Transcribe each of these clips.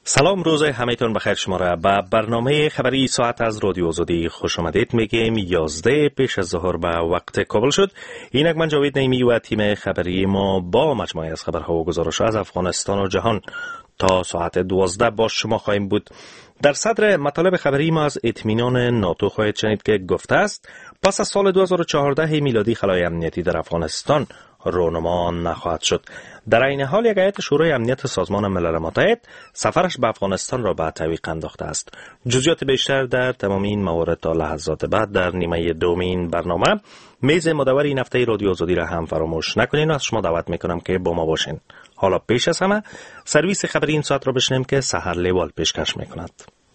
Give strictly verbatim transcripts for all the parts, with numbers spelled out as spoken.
سلام، روز همه‌تون بخیر. شما را به برنامه خبری ساعت از رادیو آزادی خوش آمدید میگیم. یازده پیش از ظهر به وقت کابل شد. اینک من جاوید نعیمی و تیم خبری ما با مجموعه از خبرها و گزارش‌ها از افغانستان و جهان تا ساعت دوازده با شما خواهیم بود. در صدر مطالب خبری ما از اطمینان ناتو خواهید شنید که گفته است پس از سال دو هزار و چهارده میلادی خلای امنیتی در افغانستان رونما نخواهد شد. در این حال یک هیئت شورای امنیت سازمان ملل متحد سفرش به افغانستان را به تعویق انداخته است. جزئیات بیشتر در تمام این موارد تا لحظات بعد در نیمه دومین برنامه. میز مدور این هفته رادیو آزادی را هم فراموش نکنین و از شما دعوت میکنم که با ما باشین. حالا پیش از همه سرویس خبری این ساعت را بشنویم که سحر لیوال پیشکش میکند.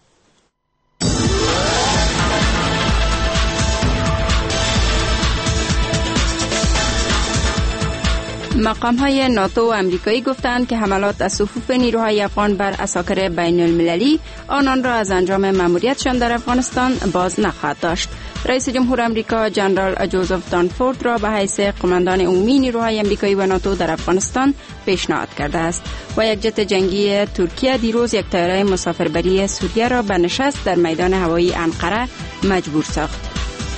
مقام‌های ناتو و امریکایی گفتند که حملات از صفوف نیروهای افغان بر عساکر بین المللی آنان را از انجام مأموریتشان در افغانستان باز نخواهد داشت. رئیس جمهور آمریکا جنرال جوزف دانفورد را به حیث قماندان عمومی نیروهای آمریکایی و ناتو در افغانستان پیشنهاد کرده است و یک جت جنگی ترکیه دیروز یک طیاره مسافربری سوریه را به نشست در میدان هوایی انقره مجبور ساخت.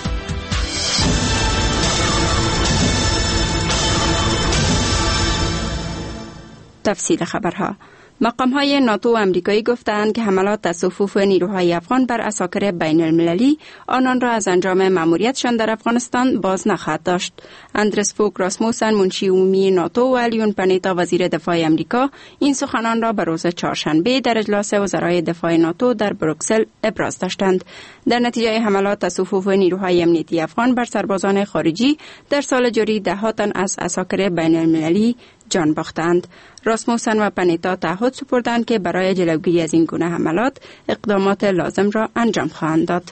تفصیل خبرها. مقام‌های ناتو و امریکایی گفتند که حملات از صفوف نیروهای افغان بر عساکر بین المللی آنان را از انجام مأموریتشان در افغانستان باز نخواهد داشت. اندرس فوک راسموسن منشی عمومی ناتو و لیون پنیتا وزیر دفاع امریکا این سخنان را به روز چهارشنبه در اجلاس وزرای دفاع ناتو در بروکسل ابراز داشتند. در نتیجه حملات از صفوف نیروهای امنیتی افغان بر سربازان خارجی در سال جاری ده تن از عساکر بین المللی جان باختند. راسموسن و پنیتا تعهد سپردند که برای جلوگیری از این گونه حملات اقدامات لازم را انجام خواهند داد.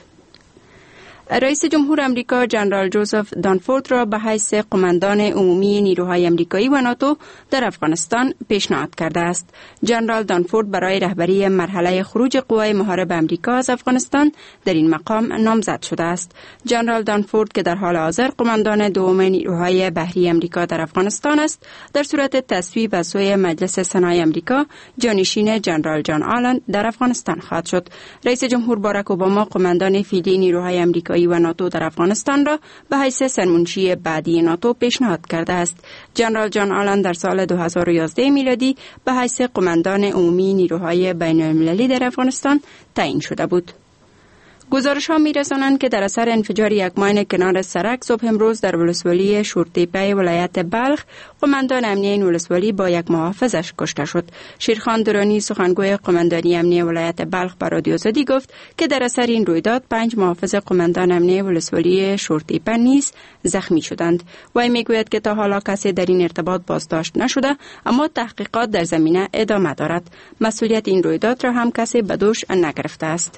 رئیس جمهور آمریکا جنرال جوزف دانفورد را به حیث قماندان عمومی نیروهای آمریکایی و ناتو در افغانستان پیشنهاد کرده است. جنرال دانفورد برای رهبری مرحله خروج قوای محارب آمریکا از افغانستان در این مقام نامزد شده است. جنرال دانفورد که در حال حاضر قماندان دوم نیروهای بحری آمریکا در افغانستان است، در صورت تصویب از سوی مجلس سنای آمریکا جانشین جنرال جان آلن در افغانستان خواهد شد. رئیس جمهور باراک اوباما قماندان فعلی نیروهای آمریکایی و ناتو در افغانستان را به حیث سرمنشی بعدی ناتو پیشنهاد کرده است. جنرال جان آلن در سال دو هزار و یازده میلادی به حیث قماندان عمومی نیروهای بین المللی در افغانستان تعیین شده بود. گزارش ها می رسانند که در اثر انفجار یک ماین کنار سرک صبح امروز در ولسوالی شورتیپه ولایت بلخ قماندان امنیه این ولسوالی با یک محافظش کشته شد. شیرخان درانی سخنگوی قماندانی امنیه ولایت بلخ به رادیو آزادی گفت که در اثر این رویداد پنج محافظ قماندان امنیه ولسوالی شورتیپه نیز زخمی شدند. وی میگوید که تا حالا کسی در این ارتباط بازداشت نشده، اما تحقیقات در زمینه ادامه دارد. مسئولیت این رویداد را هم کسی به دوش نگرفته است.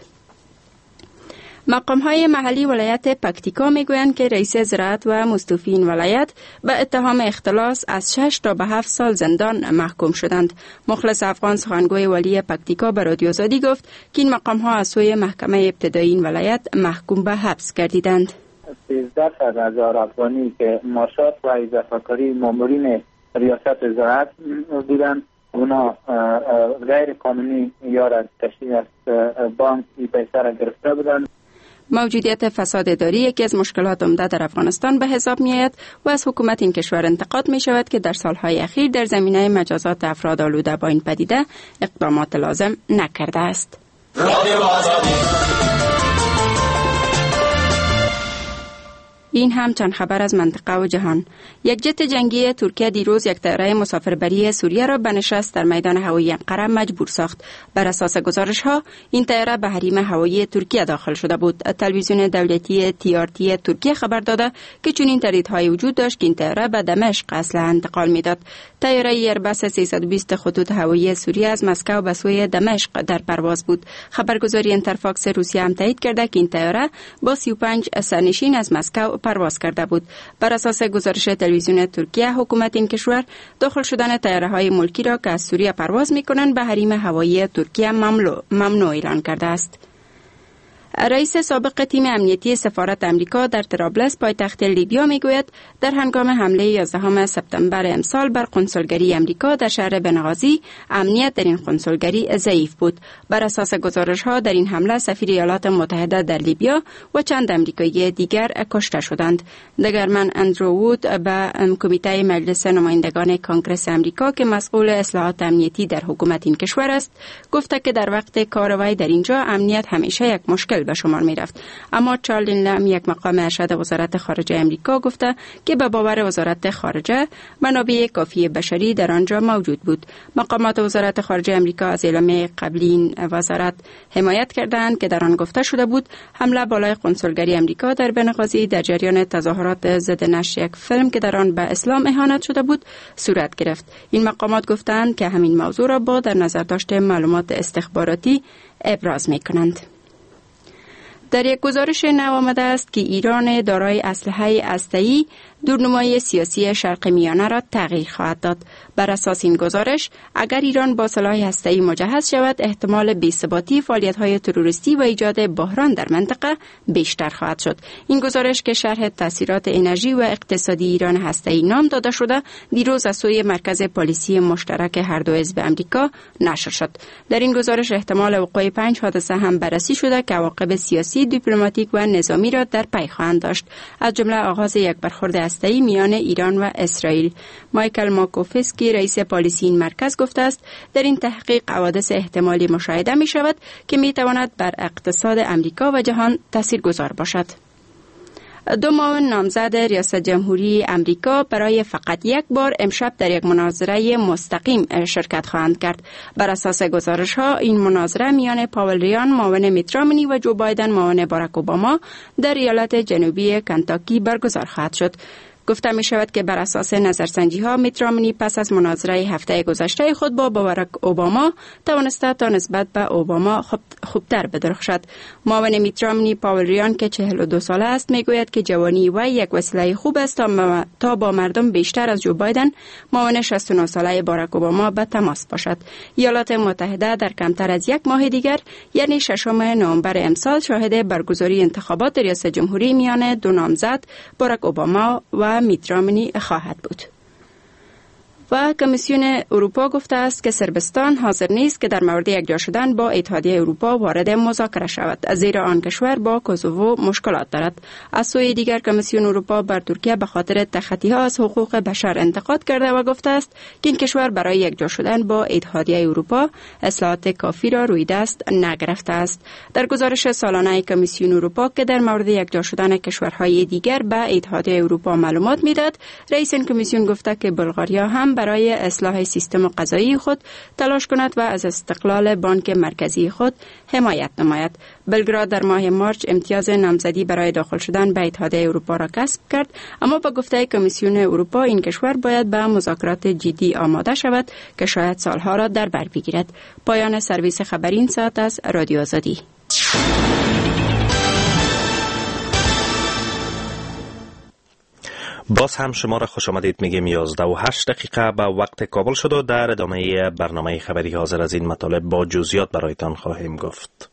مقام‌های محلی ولایت پکتیکا میگویند که رئیس زراعت و مستوفین ولایت به اتهام اختلاس از شش تا به هفت سال زندان محکوم شدند. مخلص افغان سخنگوی ولی پکتیکا به رادیو آزادی گفت که این مقام‌ها از سوی محکمه ابتدایی این ولایت محکوم به حبس گردیدند. سیزده هزار افغانی که ماشات و اضافه‌کاری مامورین ریاست زراعت بودند، اونا غیر قانونی یا را تشکیل از بانک پیسه را گرفته بودند. موجودیت فساد اداری یکی از مشکلات عمده در افغانستان به حساب می‌آید و از حکومت این کشور انتقاد می‌شود که در سالهای اخیر در زمینه مجازات افراد آلوده با این پدیده اقدامات لازم نکرده است. این هم چند خبر از منطقه و جهان. یک جت جنگی ترکیه دیروز یک طیاره مسافربری سوریه را به نشست در میدان هوایی انقره مجبور ساخت. بر اساس گزارش‌ها این طیاره به حریم هوایی ترکیه داخل شده بود. تلویزیون دولتی تی آر تی ترکیه خبر داده که چنین تردیدهای وجود داشت که این طیاره به دمشق اصلا انتقال می‌داد. طیاره ایربس سیصد و بیست خطوط هوایی سوریه از مسکو به سوی دمشق در پرواز بود. خبرگزاری اینترفاکس روسیه هم تایید کرده که این طیاره با سی و پنج سرنشین از مسکو پرواز کرده بود. بر اساس گزارش تلویزیون ترکیه، حکومت این کشور داخل شدن طیاره‌های ملکی را که از سوریه پرواز می‌کنند به حریم هوایی ترکیه ممنوع ممنوع اعلام کرده است. رئیس سابق تیم امنیتی سفارت امریکا در طرابلس پایتخت لیبیا میگوید در هنگام حمله یازدهم سپتامبر امسال بر قنسولگری امریکا در شهر بنغازی امنیت در این قنسولگری ضعیف بود. بر اساس گزارش‌ها در این حمله سفیر ایالات متحده در لیبیا و چند امریکایی دیگر کشته شدند. دگرمن اندرو وود به کمیته مجلس نمایندگان کنگره امریکا که مسئول اصلاحات امنیتی در حکومت این کشور است گفته که در وقت کار وی در اینجا امنیت همیشه یک مشکل به شمار می رفت. اما چارلین لم، یک مقام ارشد وزارت خارجه امریکا، گفته که به باور وزارت خارجه منابع کافی بشری در آنجا موجود بود. مقامات وزارت خارجه امریکا از اعلامیه قبلی این وزارت حمایت کردند که در آن گفته شده بود حمله بالای قنسولگری امریکا در بنغازی در جریان تظاهرات ضد نشر یک فیلم که در آن به اسلام اهانت شده بود صورت گرفت. این مقامات گفتند که همین موضوع را با در نظر داشته معلومات استخباراتی ابراز می کنند. در یک گزارش نو آمده است که ایران دارای اسلحه هسته‌ای دورنمای سیاسی شرق میانه را تغییر خواهد داد. بر اساس این گزارش اگر ایران با سلاح هسته‌ای مجهز شود احتمال بی‌ثباتی، فعالیت‌های تروریستی و ایجاد بحران در منطقه بیشتر خواهد شد. این گزارش که شرح تاثیرات انرژی و اقتصادی ایران هسته‌ای نام داده شده دیروز از سوی مرکز پالیسی مشترک هر دو حزب امریکا نشر شد. در این گزارش احتمال وقوع پنج حادثه هم بررسی شده که عواقب سیاسی، دیپلماتیک و نظامی را در پی خواهند داشت، از جمله آغاز یک برخورد هسته‌ای میان ایران و اسرائیل. مایکل ماکوفسکی رئیس پالیسی این مرکز گفته است در این تحقیق حوادث احتمالی مشاهده می شود که می تواند بر اقتصاد امریکا و جهان تاثیرگذار باشد. دو معاون نامزد ریاست جمهوری امریکا برای فقط یک بار امشب در یک مناظره مستقیم شرکت خواهند کرد. بر اساس گزارش ها این مناظره میان پاول ریان معاون میت رامنی و جو بایدن معاون باراک اوباما در ایالت جنوبی کنتاکی برگزار خواهد شد. گفته می شود که بر اساس نظرسنجی ها میت رامنی پس از مناظره هفته گذشته خود با باراک اوباما توانسته تا نسبت به اوباما خوب خوبتر بدرخشد. معاون میت رامنی پاول ریان که چهل و دو ساله است میگوید که جوانی وی یک وسیله خوب است تا, تا با مردم بیشتر از جو بایدن معاون شصت و نه ساله باراک اوباما به تماس باشد. ایالات متحده در کمتر از یک ماه دیگر یعنی ششم نوامبر امسال شاهد برگزاری انتخابات ریاست جمهوری میان دو نامزد باراک اوباما و میت رامنی خواهد بود. و کمیسیون اروپا گفته است که صربستان حاضر نیست که در مورد یکجا شدن با اتحادیه اروپا وارد مذاکره شود، زیرا آن کشور با کوزوو مشکلات دارد. از سوی دیگر کمیسیون اروپا بر ترکیه به خاطر تخطی‌ها از حقوق بشر انتقاد کرده و گفته است که این کشور برای یکجا شدن با اتحادیه اروپا اصلاحات کافی را روی دست نگرفته است. در گزارش سالانه کمیسیون اروپا که در مورد یکجا شدن کشورهای دیگر به اتحادیه اروپا معلومات میداد، رئیس این کمیسیون گفته که بلغاریا هم برای اصلاح سیستم قضایی خود تلاش کند و از استقلال بانک مرکزی خود حمایت نماید. بلگراد در ماه مارچ امتیاز نامزدی برای داخل شدن به اتحادیه اروپا را کسب کرد، اما با گفته کمیسیون اروپا این کشور باید به مذاکرات جدی آماده شود که شاید سالها را در بر بگیرد. پایان سرویس خبری این ساعت از رادیو آزادی. باز هم شما را خوش آمدید میگیم. یازده و هشت دقیقه به وقت کابل شد و در ادامه برنامه خبری حاضر از این مطالب با جزئیات برایتان خواهیم گفت.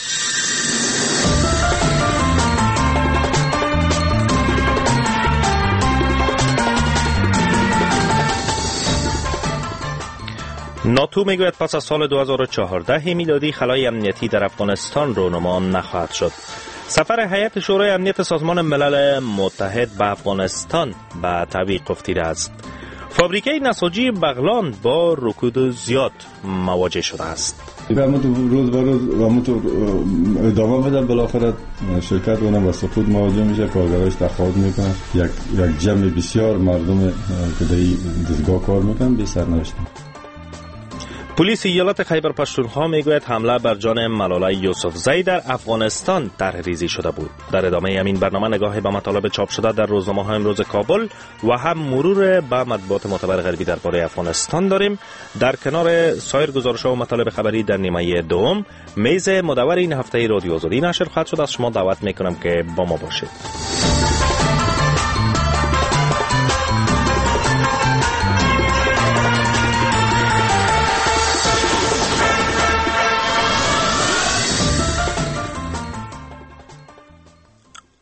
ناتو میگوید پس از سال دو هزار و چهارده میلادی خلای امنیتی در افغانستان رونما نخواهد شد. سفر هیئت شورای امنیت سازمان ملل متحد به افغانستان به تعویق افتاده است. فابریکه نساجی بغلان با رکود زیاد مواجه شده است. همون تو روز به روز و همون تو ادامه بدن، بالاخره شرکت اونم با سقوط مواجه میشه، کارگرایش تقاعد میکنن، یک یک جمع بسیار مردم که در این دستگاه کار میکنن بی سرنوشتن. پلیس ایالت خیبر پختونخوا میگوید حمله بر جان ملاله یوسفزئی در افغانستان طرح‌ریزی شده بود. در ادامه همین برنامه نگاهی به مطالب چاپ شده در روزنامه‌های امروز کابل و هم مرور به مطبوعات معتبر غربی درباره افغانستان داریم. در کنار سایر گزارش‌ها و مطالب خبری در نیمه دوم میز مدور این هفته رادیو آزادی نشر خواهد شد. از شما دعوت میکنم که با ما باشید.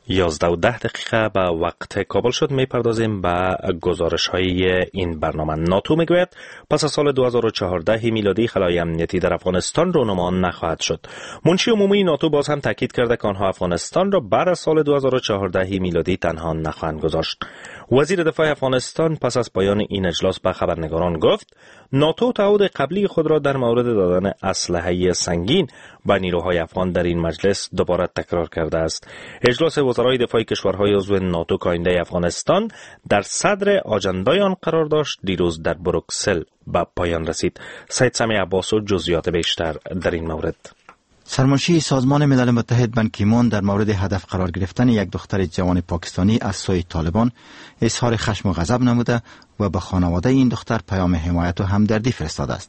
یازده و ده دقیقه به وقت کابل شد. میپردازیم به گزارش های این برنامه. ناتو میگوید پس از سال دو هزار و چهارده میلادی خلای امنیتی در افغانستان رونما نخواهد شد. منشی عمومی ناتو باز هم تاکید کرده که آنها افغانستان را بعد از سال دو هزار و چهارده میلادی تنها نخواهند گذاشت. وزیر دفاع افغانستان پس از پایان این اجلاس به خبرنگاران گفت ناتو تعهد قبلی خود را در مورد دادن اسلحه سنگین به نیروهای افغان در این مجلس دوباره تکرار کرده است. اجلاس وزرای دفاع کشورهای عضو ناتو که آینده افغانستان در صدر آجندای آن قرار داشت دیروز در بروکسل به پایان رسید. سید سمی عباس و جزئیات بیشتر در این مورد. سرمنشی سازمان ملل متحد بن کی مون در مورد هدف قرار گرفتن یک دختر جوان پاکستانی از سوی طالبان اظهار خشم و غضب نموده و به خانواده این دختر پیام حمایت و همدردی فرستاده است.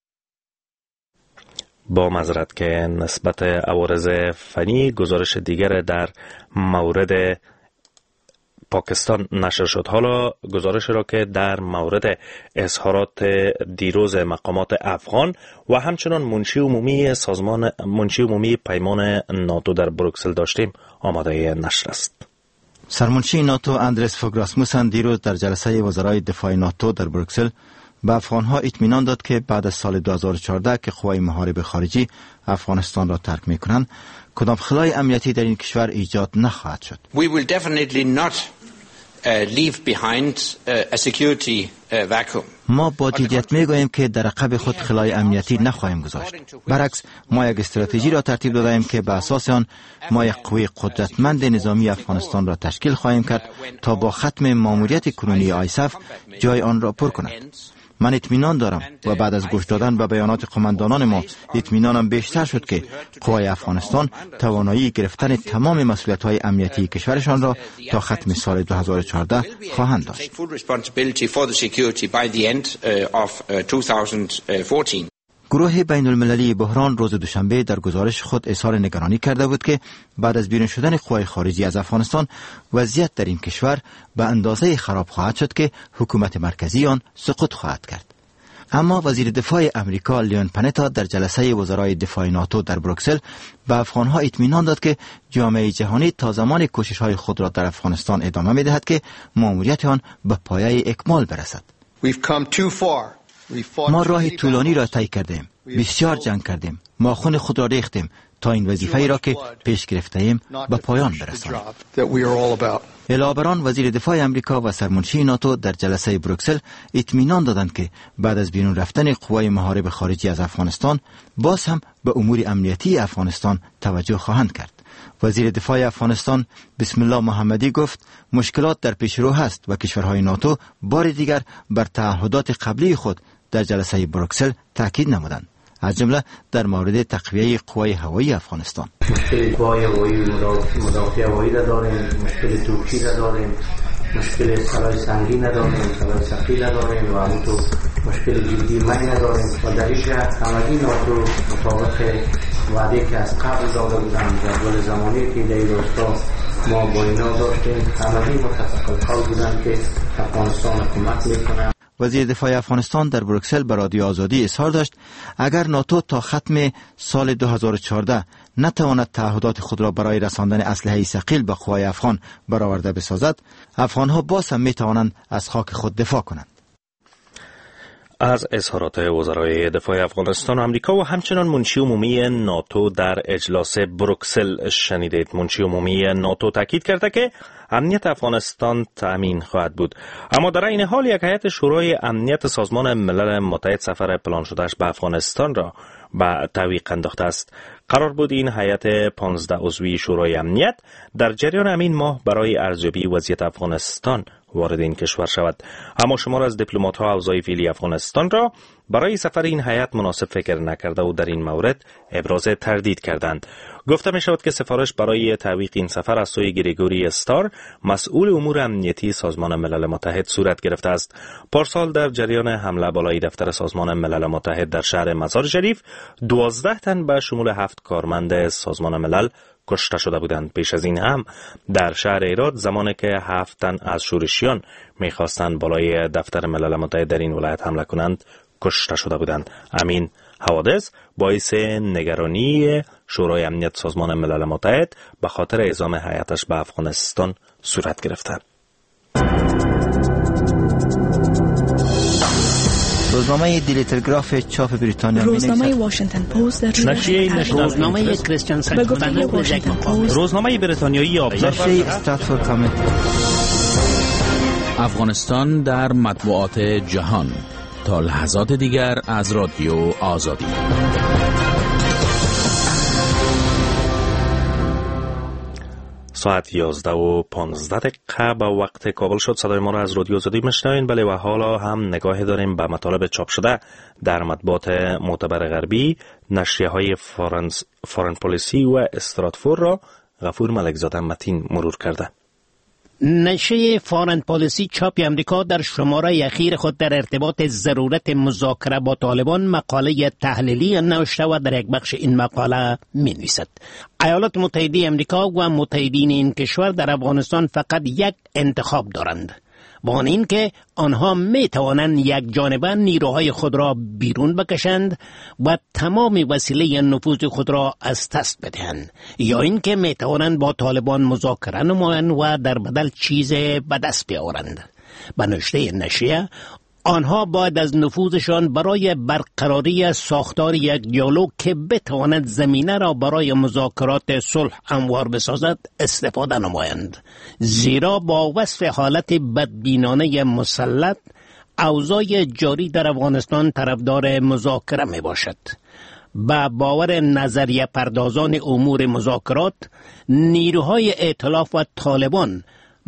با معذرت که نسبت عوارض فنی گزارش دیگر در مورد پاکستان نشر شد. حالا گزارش را که در مورد اظهارات دیروز مقامات افغان و همچنان منشی عمومی سازمان منشی عمومی پیمان ناتو در بروکسل داشتیم آماده نشر است. سرمنشی ناتو اندرس فوگ راسموسن دیروز در جلسه وزرای دفاع ناتو در بروکسل به افغانها اطمینان داد که بعد از سال دو هزار و چهارده که قوای محارب خارجی افغانستان را ترک می‌کنند کدام خلای امنیتی در این کشور ایجاد نخواهد شد. We will definitely not uh, leave behind uh, a security uh, vacuum. ما با جدیت میگوییم که در عقب خود خلای امنیتی نخواهیم گذاشت. برعکس ما یک استراتژی را ترتیب دادیم که به اساس آن ما یک قوه قدرتمند نظامی افغانستان را تشکیل خواهیم کرد تا با ختم ماموریت کنونی آیسف جای آن را پر کند. من اطمینان دارم و بعد از گوش دادن به بیانات قماندانان ما اطمینانم بیشتر شد که قوای افغانستان توانایی گرفتن تمام مسئولیت‌های امنیتی کشورشان را تا ختم سال دو هزار و چهارده خواهند داشت. گروه بین المللی بحران روز دوشنبه در گزارش خود اظهار نگرانی کرده بود که بعد از بیرون شدن قوای خارجی از افغانستان وضعیت در این کشور به اندازه خراب خواهد شد که حکومت مرکزی آن سقوط خواهد کرد. اما وزیر دفاع امریکا لیون پنتا در جلسه وزرای دفاع ناتو در بروکسل به افغانها اطمینان داد که جامعه جهانی تا زمان کوشش‌های خود را در افغانستان ادامه می‌دهد که مأموریت آن به پایه اکمال برسد. ما راه طولانی را طی کردیم، بسیار جنگ کردیم، ما خون خود را ریختیم تا این وظیفه‌ای را که پیش گرفته ایم به پایان برسانیم. علاوه بر آن وزیر دفاع امریکا و سرمنشی ناتو در جلسه بروکسل اطمینان دادند که بعد از بیرون رفتن قوای محارب خارجی از افغانستان باز هم به امور امنیتی افغانستان توجه خواهند کرد. وزیر دفاع افغانستان بسم الله محمدی گفت مشکلات در پیش رو هست و کشورهای ناتو بار دیگر بر تعهدات قبلی خود در جلسه بروکسل تاکید نمودند، از جمله در مورد تقویه قوای هوایی افغانستان. مشکل قوای هوایی مدافع هوایی داریم، مشکل توپچی داریم، مشکل سلاح سنگین نداریم، سلاح ثقیل نداریم و همونطور مشکل جدی منی نداریم و در این جهت همگی ناتو مطابق وعده که از قبل داده بودن جدول زمانی که در این راستا ما با اینا داشتیم همگی متفق القول بودن که افغانستان کمک میکنن. وزیر دفاع افغانستان در بروکسل به رادیو آزادی اظهار داشت اگر ناتو تا ختم سال دو هزار و چهارده نتواند تعهدات خود را برای رساندن اسلحه ثقیل به قوای افغان برآورده بسازد، افغانها باز هم می توانند از خاک خود دفاع کنند. از اظهارات وزرای دفاع افغانستان و امریکا و همچنان منشی عمومی ناتو در اجلاس بروکسل شنیدید. منشی عمومی ناتو تاکید کرده که امنیت افغانستان تأمین خواهد بود، اما در این حال یک هیئت شورای امنیت سازمان ملل متحد سفر پلان شدهش به افغانستان را به تعویق انداخته است. قرار بود این هیئت پانزده عضوی شورای امنیت در جریان همین ماه برای ارزیابی وضعیت افغانستان وارد این کشور شود، اما شمار از دیپلمات‌ها اوضاع فعلی افغانستان را برای سفر این هیئت مناسب فکر نکرده و در این مورد ابراز تردید کردند. گفته می شود که سفارش برای تعویق این سفر از سوی گریگوری استار مسئول امور امنیتی سازمان ملل متحد صورت گرفته است. پارسال در جریان حمله بالای دفتر سازمان ملل متحد در شهر مزار شریف دوازده تن به شمول هفت کارمند سازمان ملل کشته شده بودند. پیش از این هم در شهر ایراد زمانی که هفت تن از شورشیان می‌خواستند بالای دفتر ملل متحد در این ولایت حمله کنند کشته شده بودند. همین حوادث باعث نگرانی شورای امنیت سازمان ملل متحد به خاطر اعزام هیاتش به افغانستان صورت گرفته. روزنامه دیلی تلگراف چاپ بریتانیا، روزنامه واشنگتن پست، نشریه نشنال، روزنامه کریستیان ساکرامنتو، روزنامه بریتانیایی ابزرور، نشریه استراتفورد کامنت. افغانستان در مطبوعات جهان. تا لحظات دیگر از رادیو آزادی. ساعت یازده و پانزده دقیقه به وقت کابل شد. صدای ما را از رادیو آزادی میشنوین. بله، و حالا هم نگاه داریم به مطالب چاپ شده در مطبوعات معتبر غربی. نشریه های فارنس، فارن پالیسی و استراتفورد را غفور ملکزاده متین مرور کرده. نشریه فارن پالیسی چاپ امریکا در شماره اخیر خود در ارتباط ضرورت مذاکره با طالبان مقاله تحلیلی نوشته و در یک بخش این مقاله می نویسد: ایالات متحده امریکا و متحدین این کشور در افغانستان فقط یک انتخاب دارند، و آن این که آنها می توانند یک جانبه نیروهای خود را بیرون بکشند و تمام وسیله نفوذ خود را از دست بدهند، یا اینکه می توانند با طالبان مذاکره نمایند و در بدل چیز به دست بیاورند. به نوشته نشریه، آنها باید از نفوذشان برای برقراری ساختار یک دیالوگ که بتواند زمینه را برای مذاکرات صلح هموار بسازد استفاده نمایند، زیرا با وصف حالت بدبینانه مسلط، اوضاع جاری در افغانستان طرفدار مذاکره می باشد. با باور نظریه پردازان امور مذاکرات، نیروهای ائتلاف و طالبان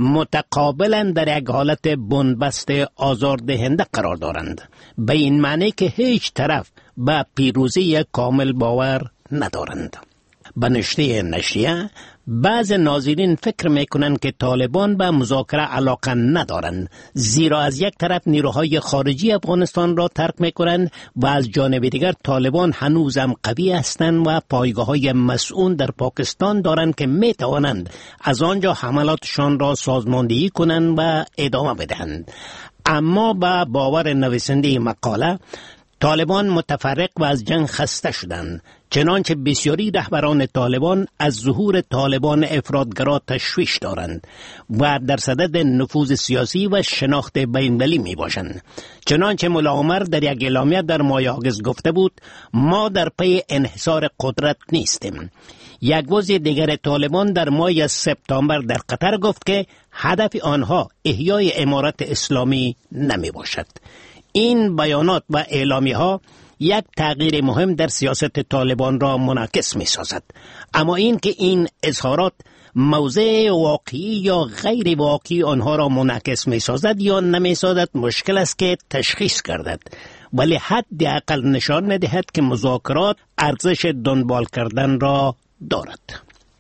متقابلا در یک حالت بنبست آزاردهنده قرار دارند، به این معنی که هیچ طرف به پیروزی کامل باور ندارند. به نوشته نشریه، بعض ناظرین فکر میکنند که طالبان به مذاکره علاقه ندارند، زیرا از یک طرف نیروهای خارجی افغانستان را ترک میکنند و از جانب دیگر طالبان هنوزم قوی هستند و پایگاه‌های مسئول در پاکستان دارند که میتوانند از آنجا حملاتشان را سازماندهی کنند و ادامه بدهند. اما با باور نویسنده مقاله، طالبان متفرق و از جنگ خسته شدند، چنانچه بسیاری رهبران طالبان از ظهور طالبان افراطگرا تشویش دارند و در صدد نفوذ سیاسی و شناخت بین‌المللی می باشند. چنانچه ملا عمر در یک اعلامیه در ماه آگوست گفته بود: ما در پی انحصار قدرت نیستیم. یک عضو دیگر طالبان در ماه سپتامبر در قطر گفت که هدف آنها احیای امارت اسلامی نمی باشد. این بیانات و اعلامیه ها یک تغییر مهم در سیاست طالبان را منعکس می سازد. اما این که این اظهارات موضع واقعی یا غیر واقعی آنها را منعکس می سازد یا نمی سازد مشکل است که تشخیص گردد، ولی حداقل نشان می دهد که مذاکرات ارزش دنبال کردن را دارد.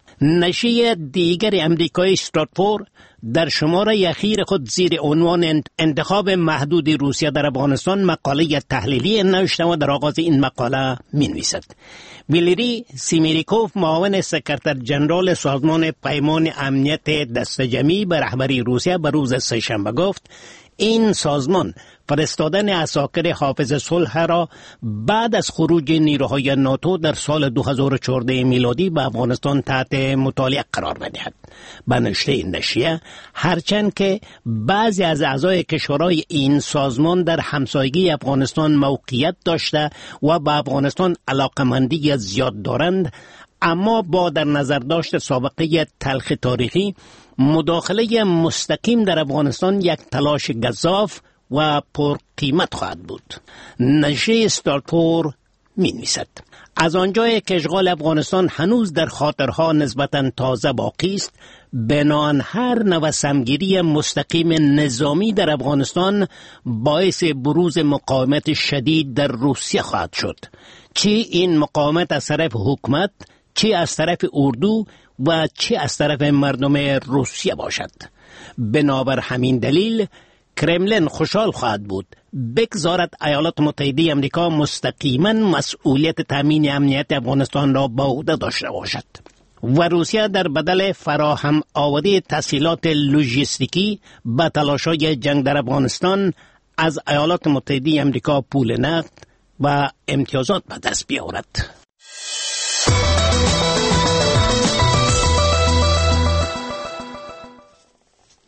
نشریه دیگر امریکایی استراتفورد در شماره اخیر خود زیر عنوان انتخاب محدود روسیه در افغانستان مقاله تحلیلی نوشته و در آغاز این مقاله می نویسد: ویلری سیمیریکوف، معاون سکرتر جنرال سازمان پیمان امنیت دسته‌جمعی به رهبری روسیه، به روز سه‌شنبه گفت این سازمان فرستادن عساکر حافظ صلح را بعد از خروج نیروهای ناتو در سال دو هزار و چهارده میلادی به افغانستان تحت مطالعه قرار بدهد. به نوشته نشریه، هرچند که بعضی از اعضای کشورهای این سازمان در همسایگی افغانستان موقعیت داشته و به افغانستان علاقمندی زیاد دارند، اما با در نظر داشت سابقه تلخ تاریخی، مداخله مستقیم در افغانستان یک تلاش گزاف و پر قیمت خواهد بود. نشریه استراتفورد می نویسد: از آنجایی که اشغال افغانستان هنوز در خاطرها نسبتاً تازه باقی است، بناهن هر نوع سمگیری مستقیم نظامی در افغانستان باعث بروز مقاومت شدید در روسیه خواهد شد، چه این مقاومت از طرف حکومت، چه از طرف اردو و چه از طرف مردم روسیه باشد. بنابر همین دلیل کرملین خوشحال خواهد بود بگذارد ایالات متحده امریکا مستقیما مسئولیت تامین امنیت افغانستان را به عهده داشته باشد و روسیه در بدل فراهم آوری تسهیلات لوجستیکی به تلاش‌های جنگ در افغانستان از ایالات متحده امریکا پول نقد و امتیازات به دست بیاورد.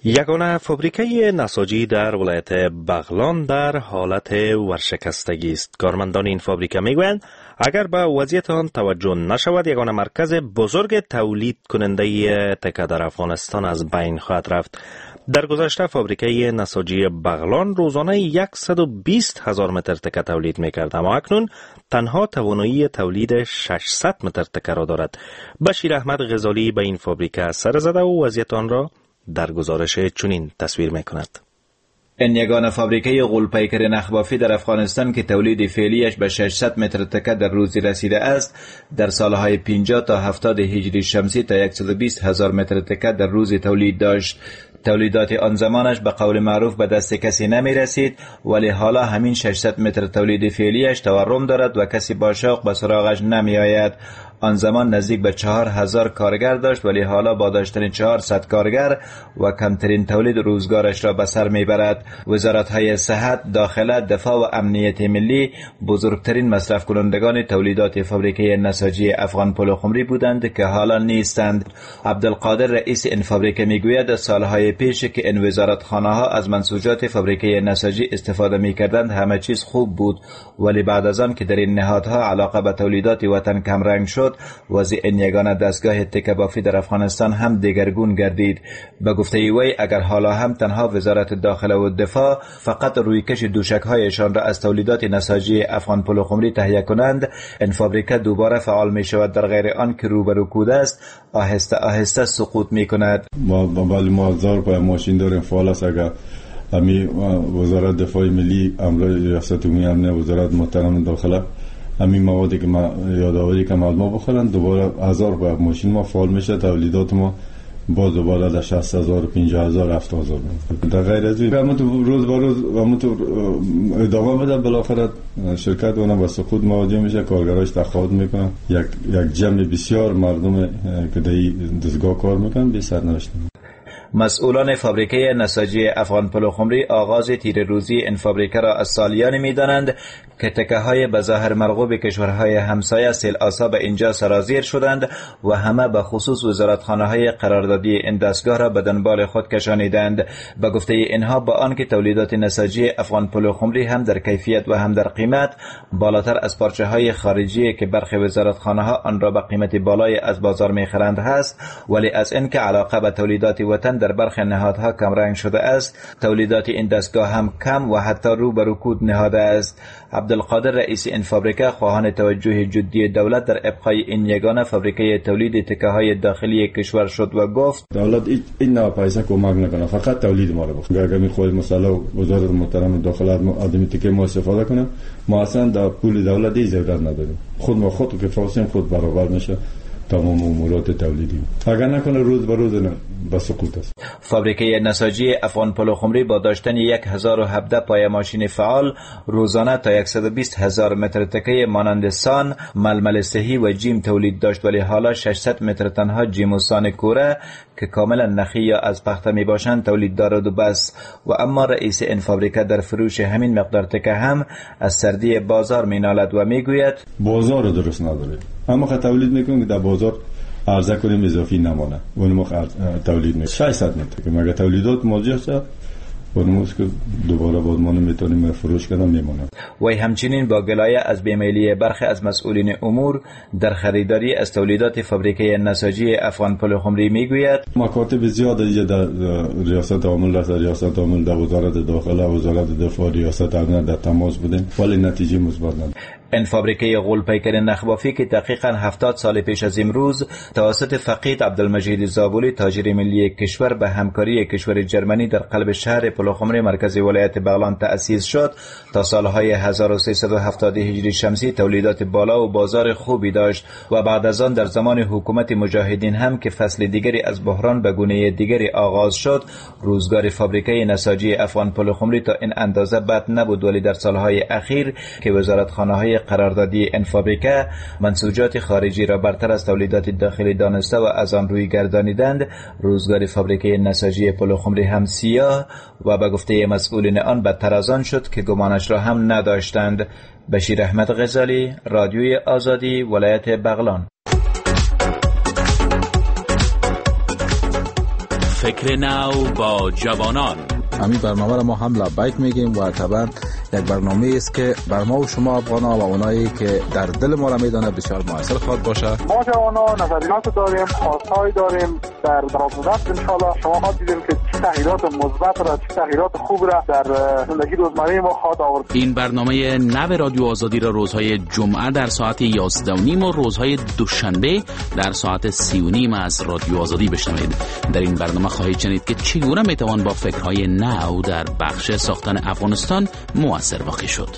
یگانه فابریکه نساجی در ولایت بغلان در حالت ورشکستگی است. کارمندان این فابریکه میگویند اگر به وضعیت آن توجه نشود یگانه مرکز بزرگ تولید کننده تکه در افغانستان از بین خواهد رفت. در گذشته فابریکه نساجی بغلان روزانه صد و بیست هزار متر تکه تولید میکرد، اما اکنون تنها توانایی تولید ششصد متر تکه را دارد. بشیر احمد غزالی به این فابریکه سر زده و وضعیت آن را در گزارش چنین تصویر میکند. این یگانه فابریکه غول‌پیکر نخبافی در افغانستان که تولید فعلیش به ششصد متر تکه در روزی رسیده است، در سالهای پنجاه تا هفتاد هجری شمسی تا صد و بیست هزار متر تکه در روزی تولید داشت. تولیدات آن زمانش به قول معروف به دست کسی نمی رسید، ولی حالا همین ششصد متر تولید فعلیش تورم دارد و کسی با شوق به سراغش نمی آید. آن زمان نزدیک به چهار هزار کارگر داشت، ولی حالا با داشتن چهارصد کارگر و کمترین تولید روزگارش را به سر میبرد. وزارت‌های صحت، داخله، دفاع و امنیت ملی بزرگترین مصرف کنندگان تولیدات فابریکه نساجی افغان پلوخمری بودند که حالا نیستند. عبدالقادر رئیس این فابریکه میگوید سالهای پیش که این وزارتخانه‌ها از منسوجات فابریکه نساجی استفاده میکردند همه چیز خوب بود، ولی بعد از آن که در این نهادها علاقه به تولیدات وطن کمرنگ شد، وضع این یگانه دستگاه تکه بافی در افغانستان هم دگرگون گردید. به گفته وی اگر حالا هم تنها وزارت داخله و دفاع فقط رویکش دوشک‌هایشان را از تولیدات نساجی افغان پلوخمری تهیه کنند، این فابریکه دوباره فعال می شود، در غیر آن که رو به رکود است آهسته آهسته سقوط می کند. ما ولی ما هزار پای ماشین داریم فعال است. اگر امی وزارت دفاع ملی، امر ریاست عمومی امنیت، وزارت محترم داخله همین موادی که ما یادآوری که ما بخورن دوباره هزار پای ماشین ما فعال میشه، تولیدات ما باز دوباره در شصت هزار، پنجاه هزار، هفتاد هزار. در غیر از این همون تو روز به روز همون تو ادامه بده، بالاخره شرکت اونم به سقوط مواجه میشه، کارگراش تقاعد میکنن. یک یک جمع بسیار مردم که در دستگاه کار میکنن بی سرنوشت. مسئولان فابریکه نساجی افغان پلوخمری آغاز تیر روزی این فابریکه را از سالیانی می‌دانند که تکه های به ظاهر مرغوب کشورهای همسایه سیل آسا به اینجا سرازیر شدند و همه به خصوص وزارتخانه های قراردادی این دستگاه را به دنبال خود کشانیدند. به گفته اینها با آنکه تولیدات نساجی افغان پلوخمری هم در کیفیت و هم در قیمت بالاتر از پارچه های خارجی که برخی وزارتخانه ها آن را به قیمت بالای از بازار می‌خرند هست، ولی از اینکه علاقه به تولیدات وطن در برخی نهادها کم رنگ شده است، تولیدات این دستگاه هم کم و حتی رو به رکود نهاده است. عبدالقادر رئیس این فابریکه خواهان توجه جدی دولت در ابقای این یگانه فابریکه تولید تکه های داخلی کشور شد و گفت دولت این نه پیسه کمک نکنه، فقط تولید ما رو بخواد. اگر می خود مثلا وزارت محترم داخله آدمی تکه ما استفاده کنه، ما اصلا در پول دولت ضرورت نداریم، خود ما خود که فاسیم خود برابر میشه تمام امورات تولیدی. اگر نکنه روز به روز نه به سقوط است. فابریکه نساجی افغان پلوخمری با داشتن هزار و هفده پای ماشین فعال روزانه تا صد و بیست هزار متر تکه مانند سان، ململ صحی و جیم تولید داشت، ولی حالا ششصد متر تنها جیم و سان کوره که کاملا نخی یا از پخته می باشند تولید دارد و بس. و اما رئیس این فابریکه در فروش همین مقدار تکه هم از سردی بازار می نالد و می گوید بازار رو درست نداره. اما خود تولید میکنیم که در بازار عرضه کنیم اضافی نمانه، اون ما تولید میکنیم ششصد متر که مگه تولیدات موجه شد اونموز که دوباره باز ما نمیتونیم فروش کنم میمونه. وی همچنین با گلایه از بیمیلی برخی از مسئولین امور در خریداری از تولیدات فابریکه نساجی افغان پلوخمری میگوید مکاتب زیاد در ریاست عامل در ریاست عامل در وزارت داخله، وزارت دفاع، ریاست امنیت در تماس بودیم ولی نتیجه مثبت نداد. این فابریکه غول‌پیکر نخبافی که دقیقاً هفتاد سال پیش از امروز توسط فقید عبدالمجید زابولی تاجر ملی کشور به همکاری کشور جرمنی در قلب شهر پلوخمری مرکز ولایت بغلان تأسیس شد، تا سالهای هزار و سیصد و هفتاد هجری شمسی تولیدات بالا و بازار خوبی داشت و بعد از آن در زمان حکومت مجاهدین هم که فصل دیگری از بحران به گونه دیگری آغاز شد، روزگار فابریکه نساجی افغان پلوخمری تا این اندازه بد نبود، ولی در سالهای اخیر که وزارتخانه‌های قراردادی این فابریکه منسوجات خارجی را برتر از تولیدات داخلی دانسته و از آن روی گردانیدند، روزگار فابریکه نساجی پلوخمری هم سیاه و به گفته مسئولین آن بدتر از آن شد که گمانش را هم نداشتند. بشیر احمد غزالی، رادیوی آزادی، ولایت بغلان. فکر نو با جوانان. همین برنامه را ما هم لبیک میگیم و طبعا یک برنامه است که بر ما و شما افغان‌ها و اونایی که در دل ما را میدانه بسیار موثر خواهد باشه. ما جوان‌ها نظریات داریم، خواست‌های داریم، در درازمدت ان شاءالله شما خواهید دیدیم که چه تغییرات مثبت را چه تغییرات خوب را در زندگی روزمره ما خواهد آورد. این برنامه نو رادیو آزادی را روزهای جمعه در ساعت یازده و نیم و روزهای دوشنبه در ساعت سی و نیم از رادیو آزادی بشنوید. در این برنامه خواهید شنید که چگونه میتوان با فکرهای نو در بخش ساختن افغانستان مؤثر واقع شد.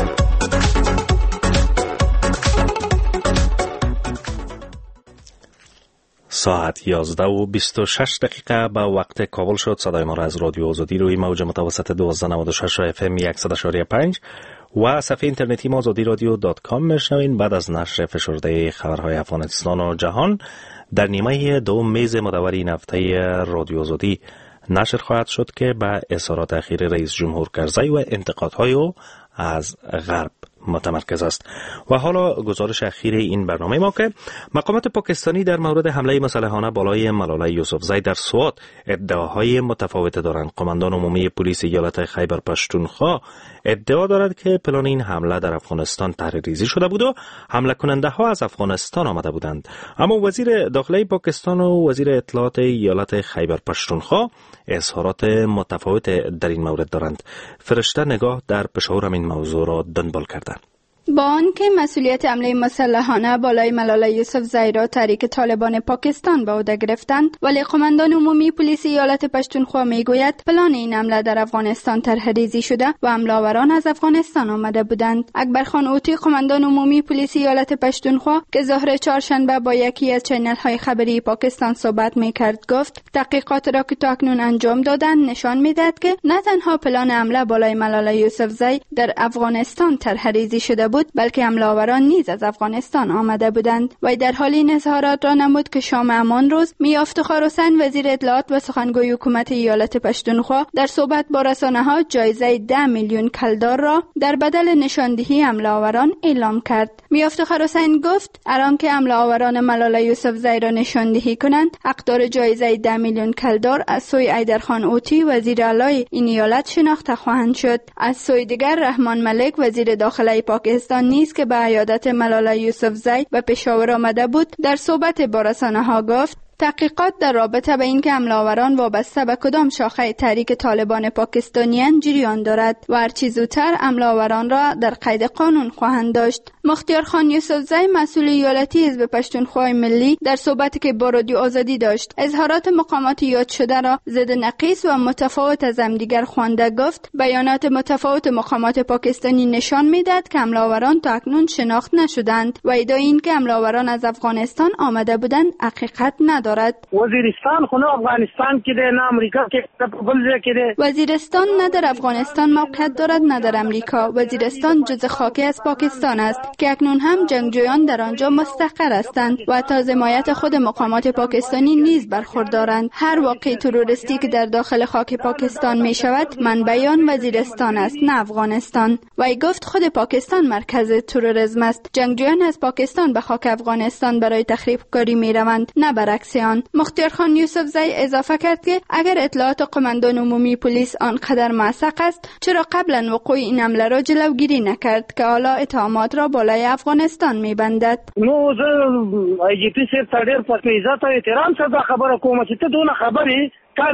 ساعت یازده و بیست و شش دقیقه به وقت کابل شد. صدای ما را از رادیو آزادی روی موج متوسط دوازده و نود و شش اف ام صد و شش و پنج و صفحه اینترنتی ما آزادی رادیو دات کام میشنوین. بعد از نشر فشرده خبرهای افغانستان و جهان در نیمه دوم میز مدور این هفته رادیو آزادی نشر خواهد شد که به اظهارات اخیر رئیس جمهور کرزی و انتقادهای او از غرب متمرکز است. و حالا گزارش اخیر این برنامه ما که مقامات پاکستانی در مورد حمله مسلحانه بالای ملاله یوسفزی در سوات ادعاهای متفاوت دارند. قماندان عمومی پلیس ایالت خیبر پشتونخوا ادعا دارد که پلان این حمله در افغانستان طرح‌ریزی شده بود و حمله کننده ها از افغانستان آمده بودند. اما وزیر داخلی پاکستان و وزیر اطلاعات ایالت خیبر پشتونخوا اظهارات متفاوت در این مورد دارند. فرشته نگاه در پشاور این موضوع را دنبال کرده. با آنکه مسئولیت حمله مسلحانه بالای ملاله یوسفزی را تحریک طالبان پاکستان به عهده گرفتند، ولی قماندان عمومی پلیس ایالت پشتونخوا میگوید پلان این حمله در افغانستان طرح‌ریزی شده و حمله‌آوران از افغانستان آمده بودند. اکبرخان اوتی قماندان عمومی پلیس ایالت پشتونخوا که ظهر چهارشنبه با یکی از چینل‌های خبری پاکستان صحبت می‌کرد گفت تحقیقات را که تاکنون انجام دادند نشان می‌دهد که نه تنها پلان حمله بالای ملاله یوسفزی در افغانستان طرح‌ریزی شده بود بلکه حمله‌آوران نیز از افغانستان آمده بودند. و در حال این اظهارات را نمود که شام همان روز میا افتخار حسین وزیر اطلاعات و سخنگوی حکومت ایالت پشتونخوا در صحبت با رسانه‌ها جایزه ده میلیون کلدار را در بدل نشاندهی حمله‌آوران اعلام کرد. میا افتخار حسین گفت الان که حمله‌آوران ملاله یوسفزی را نشاندهی کنند حقدار جایزه ده میلیون کلدار از سوی ایدرخان اوتی وزیر اعلی این ایالت شناخته خواهند شد. از سوی دیگر رحمان ملک وزیر داخلی پاکستان نیز که به عیادت ملاله یوسفزی و پشاور آمده بود در صحبت با رسانه‌ها گفت تحقیقات در رابطه به اینکه حمله‌آوران وابسته به کدام شاخه تحریک طالبان پاکستانیان جریان دارد و هرچه زودتر حمله‌آوران را در قید قانون خواهند داشت. مختیار خان یوسفزی مسئول ایالتی حزب پشتونخوای ملی در صحبتی که با رادیو آزادی داشت اظهارات مقامات یاد شده را ضد نقیص و متفاوت از همدیگر خوانده گفت بیانات متفاوت مقامات پاکستانی نشان میدهد که حمله‌آوران تا اکنون شناخت نشدند و ادعای اینکه حمله‌آوران از افغانستان آمده بودند حقیقت ندارد. وزیرستان خونه افغانستان کې ده، نه امریکا کې بل ځای کې ده. وزیرستان نه در افغانستان موقعیت دارد نه در امریکا. وزیرستان جزء خاکی از پاکستان است که اکنون هم جنگجویان در آنجا مستقر هستند و تا حمایت خود مقامات پاکستانی نیز برخوردارند. هر واقعه تروریستی که در داخل خاک پاکستان می شود منبع آن وزیرستان است نه افغانستان. و ای گفت خود پاکستان مرکز تروریسم است. جنگجویان از پاکستان به خاک افغانستان برای تخریب کاری می روند نه برعکس آن. مختیار خان یوسفزی اضافه کرد که اگر اطلاعات قماندان عمومی پلیس آنقدر موثق است چرا قبلا وقوع این حمله را جلوگیری نکرد که حالا اتهامات را بالای افغانستان میبندد. نو زه ای جی پی صاحب ته ډېر په عزت او احترام سره خبره کوم چې ته دونه خبرې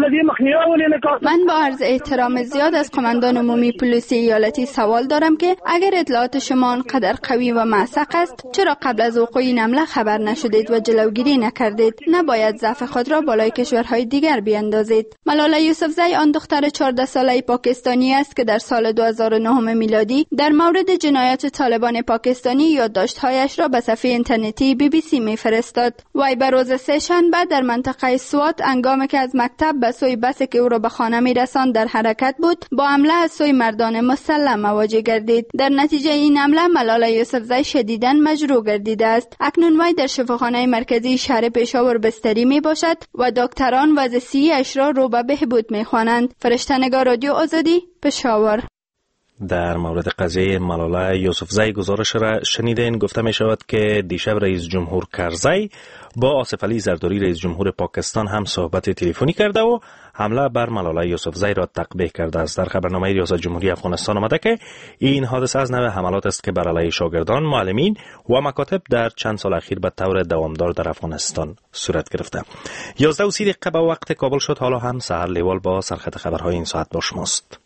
من با عرض احترام زیاد از قماندان عمومی پلیس ایالتی سوال دارم که اگر اطلاعات شما آنقدر قوی و موثق است چرا قبل از وقوع این حمله خبر نشدید و جلوگیری نکردید؟ نباید ضعف خود را بالای کشورهای دیگر بیاندازید. ملاله یوسفزی آن دختر چهارده ساله پاکستانی است که در سال دو هزار و نه میلادی در مورد جنایات طالبان پاکستانی یادداشت‌هایش را به صفحه اینترنتی بی بی سی می‌فرستاد. وی به روز سه شنبه در منطقه سوات هنگامی که از مکتب به سوی بسی که او را به خانه می‌رساند در حرکت بود با حمله از سوی مردان مسلح مواجه گردید. در نتیجه این حمله ملاله یوسفزی شدیداً مجروح گردیده است. اکنون وی در شفاخانه مرکزی شهر پشاور بستری می باشد و دکتران وضع صحی اش را رو به بهبود می‌خوانند. فرشته نگار رادیو آزادی پشاور. در مورد قضیه ملاله یوسفزئی گزارش را شنیدین. گفته می شود که دیشب رئیس جمهور کرزی با آصف علی زرداری رئیس جمهور پاکستان هم صحبت تلفنی کرده و حمله بر ملاله یوسفزئی را تقبیح کرده است. در خبرنامه ریاست جمهوری افغانستان آمده که این حادثه از نوع حملات است که بر علیه شاگردان، معلمین و مکاتب در چند سال اخیر به طور دوامدار در افغانستان صورت گرفته. یازده و سی دقیقه به وقت کابل شد. حالا هم سحر لیوال با سرخط خبرهای این ساعت با شماست.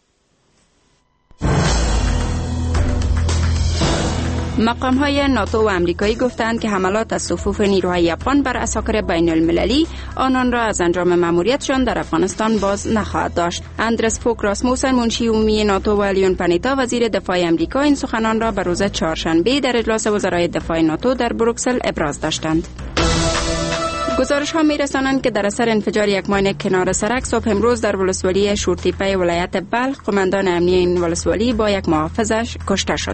مقام‌های ناتو و امریکایی گفتند که حملات از صفوف نیروهای افغان بر عساکر بین المللی آنان را از انجام مأموریتشان در افغانستان باز نخواهد داشت. اندرس فوک راسموسن، منشی عمومی ناتو، و لیون پانیتا، وزیر دفاع امریکا، این سخنان را به روز چهارشنبه در اجلاس وزرای دفاع ناتو در بروکسل ابراز داشتند. گزارش ها می رسانند که در اثر انفجار یک ماین کنار سرک صبح امروز در ولسوالی شورتیپه ولایت بلخ، قماندان امنیه این ولسوالی با یک محافظش کشته شد.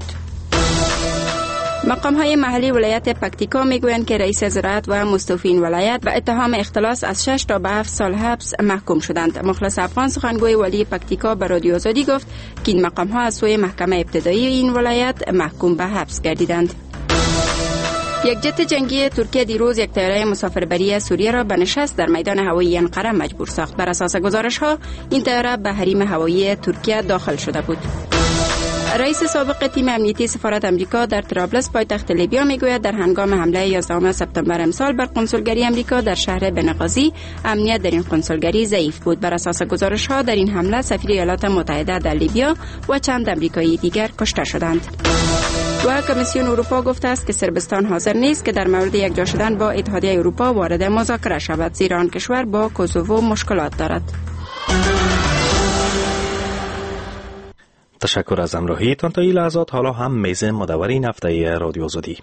مقام های محلی ولایت پکتیکا می گویند که رئیس زراعت و مستوفین ولایت به اتهام اختلاس از شش تا به هفت سال حبس محکوم شدند. مخلص افغان، سخنگوی ولی پکتیکا، به رادیو آزادی گفت که این مقام ها از سوی محکمه ابتدایی این ولایت محکوم به حبس گردیدند. یک جت جنگی ترکیه دیروز یک طیاره مسافربری سوریه را به نشست در میدان هوایی انقره مجبور ساخت. بر اساس گزارش ها این طیاره به حریم هوایی ترکیه داخل شده بود. رئیس سابق تیم امنیتی سفارت امریکا در طرابلس پایتخت لیبیا میگوید در هنگام حمله یازدهم سپتامبر امسال بر قنسولگری امریکا در شهر بنغازی امنیت در این قنسولگری ضعیف بود. بر اساس گزارش ها در این حمله سفیر ایالات متحده در لیبیا و چند امریکایی دیگر کشته شدند. و کمیسیون اروپا گفته است که صربستان حاضر نیست که در مورد یکجا شدن با اتحادیه اروپا وارد مذاکره شود، زیرا آن کشور با کوزوو مشکلات دارد. تشکر از همراهیتان تا این لحظات. حالا هم میز مدور این هفته رادیو آزادی.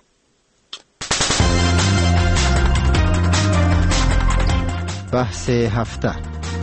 بحث هفته.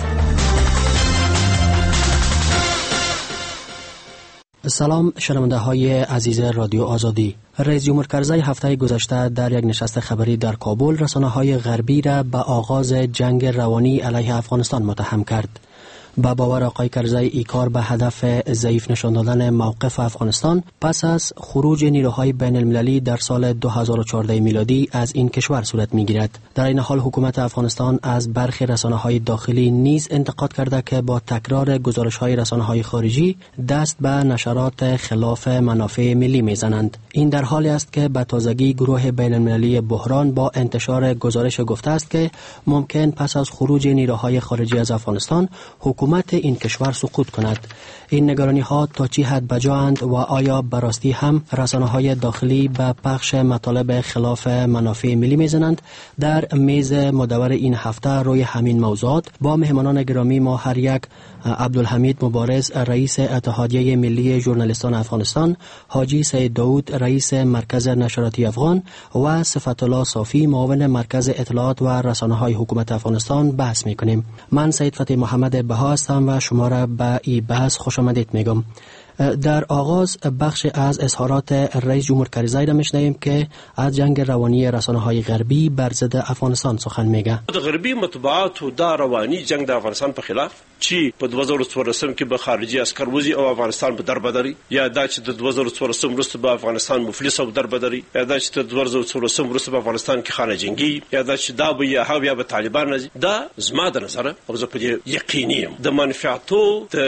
سلام شنونده های عزیز رادیو آزادی. رئیس جمهور کرزی هفته گذشته در یک نشست خبری در کابل رسانه های غربی را به آغاز جنگ روانی علیه افغانستان متهم کرد. با باور آقای کرزی ای کار به هدف ضعیف نشان دادن موقف افغانستان پس از خروج نیروهای بین المللی در سال دو هزار و چهارده میلادی از این کشور صورت میگیرد. در این حال حکومت افغانستان از برخی رسانه‌های داخلی نیز انتقاد کرده که با تکرار گزارش‌های رسانه‌های خارجی دست به نشرات خلاف منافع ملی میزنند. این در حالی است که به تازگی گروه بین المللی بحران با انتشار گزارش گفته است که ممکن پس از خروج نیروهای خارجی از افغانستان حکومت این کشور سقوط کند. این نگرانی ها تا چی حد بجاند و آیا براستی هم رسانه های داخلی به پخش مطالب خلاف منافع ملی میزنند؟ در میز مدور این هفته روی همین موضوعات با مهمانان گرامی ما هر یک عبدالحمید مبارز رئیس اتحادیه ملی ژورنالیستان افغانستان، حاجی سید داود رئیس مرکز نشراتی افغان و صفت الله صافی معاون مرکز اطلاعات و رسانه های حکومت افغانستان بحث میکنیم. من سید فتح محمد بها هستم و شما را به این بحث خوش آمدید میگم. در آغاز بخش از اظهارات رئیس جمهور کرزی را میشنویم که از جنگ روانی رسانه‌های غربی بر ضد افغانستان سخن میگه. غربي مطبوعاتو دا رواني جنگ د افغانستان په خلاف چې په دوه زره څوارلسم کې به خارجي عسكر وځي او افغانستان په دربدري، یا دا چې د دوه زره څوارلسم وروسته به افغانستان مفلس او دربدري، یا دا چې د دوه زره څوارلسم وروسته به افغانستان کې خانه جنگي، یا دا چې دا به یا هاو یا به طالبان راځي. دا زما د نظر او زه په دې یقیني یم د منفعتو د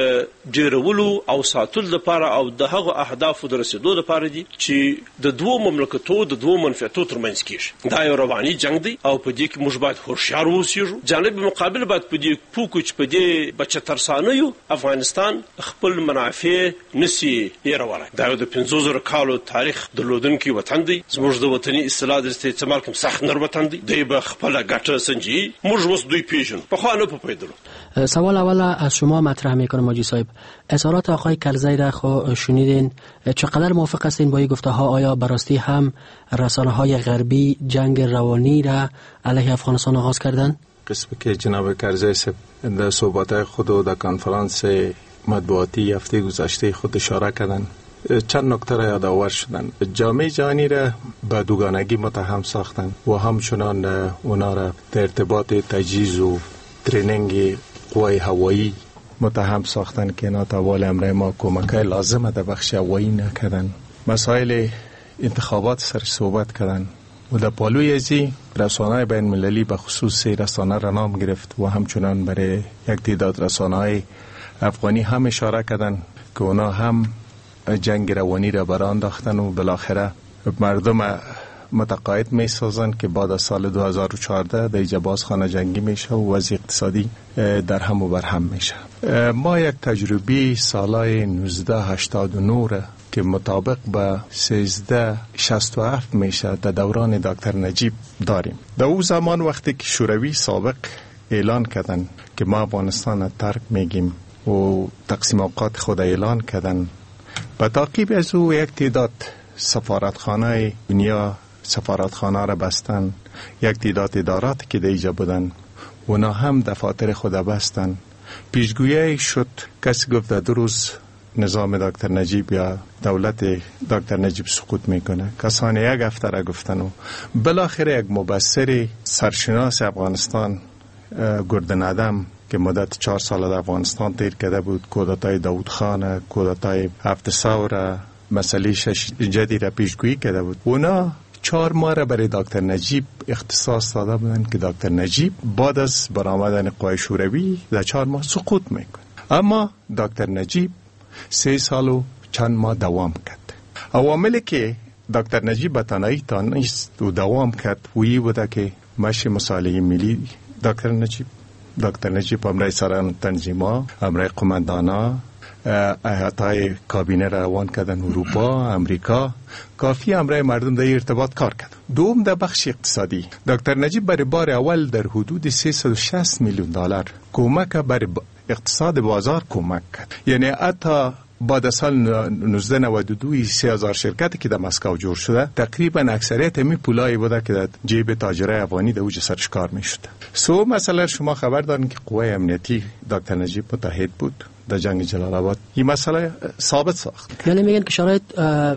ډیرولو او ساتلو لپاره او د هغه اهدافو د رسیدو لپاره دي چې د دوه مملکتو د دوه منفعتو ترمنځ کېږي. دا یو رواني جنگ دی او په دې کې موږ باید هوښیار اوسېږو. جانب مقابل باید په دې پوکو چې په دې بچترسانیو افغانستان خپل منافع نسی یېرولی. دا یو د پنځو زرو کالو تاریخ درلودونکی وطن دی. زموږ د وطني اصطلاح د استعمال کوم سخت نر وطن دی. دی به خپله ګټه سنجي. موږ اوس دوی پیژنو، پخوا نه پوهېدلو. سوال اول از شما مطرح میکنم حاجی صاحب. اظهارات آقای کرزی را خو شنیدین، چقدر موافق هستین با این گفته ها؟ آیا براستی هم رسانه های غربی جنگ روانی را علیه افغانستان آغاز کردن؟ قسمی که جناب کرزی صاحب در صحبت خود و در کنفرانس مطبوعاتی هفته گذشته خود اشاره کردن، چند نکته را یادآور شدن. جامعه جهانی را به دوگانگی متهم ساختن و همچنان اونا را در ارتباط تجهیز و ترینینگ قوای هوایی متهم ساختن که اینا تا وال امرای ما کمکای لازمه در بخش هوایی نکردن. مسائل انتخابات سر صحبت کردن و در پالوی ازی رسانه‌های بین المللی به خصوص رسانه را نام گرفت و همچنان برای یک تعداد رسانه‌های افغانی هم اشاره کردن که اونا هم جنگ روانی را برآن انداختن و بالاخره مردم متقاعد می سازن که بعد از سال دو هزار و چهارده در اینجا بازخانه جنگی میشه و وضع اقتصادی در هم و بر هم میشه. ما یک تجربی سالای نوزده هشتاد و نه که مطابق به سیزده شصت و هفت میشه در دوران دکتر نجیب داریم. در او زمان وقتی که شوروی سابق اعلان کردن که ما افغانستان ترک میگیم و تقسیم اوقات خود اعلان کردن، به تعقیب از او یک تعداد سفارتخانه دنیا سفارتخانه را بستن، یک تعداد ادارات که دیجا بودن اونا هم دفاتر خود بستن. پیشگویی شد، کسی گفت دو روز نظام دکتر نجیب یا دولت دکتر نجیب سقوط میکنه. کسانی یک هفته را گفتن و بالاخره یک مبصر سرشناس افغانستان گردن آدم که مدت چهار سال در افغانستان تیر کرده بود، کودتای داود خان، کودتای هفت سوره، مسئله شش جدی را پیشگویی کرده بود. اونا چهار ماه را برای دکتر نجیب اختصاص داده بودن که دکتر نجیب بعد از برآمدن قوای شوروی در چهار ماه سقوط میکنه. اما دکتر نجیب سه سال و چند ماه دوام کرد. عواملی که دکتر نجیب به تنهایی تانست و دوام کرد وی بوده که مشی مصالحه ملی دکتر نجیب دکتر نجیب امرای سران تنظیما، امرای قماندانا، ایالت‌های کابینه را روان کردن اروپا، امریکا، کافی امرای مردم در ارتباط کار کرد. دوم در بخش اقتصادی دکتر نجیب برای بار اول در حدود سیصد و شصت میلیون دلار کمک برای اقتصاد بازار کمک کرد. یعنی حتی بعد از سال نوزده نود و دو سه هزار شرکتی که در مسکو جور شده تقریبا اکثریت می پولایی بوده که در جیب تاجرای افغانی در اوج سرش کار می شده. سو مثلا شما خبر دارین که قوای امنیتی دکتر نجیب متحد بود در جنگ جلال آباد. این مسئله ثابت ساخت. یعنی میگن که شرایط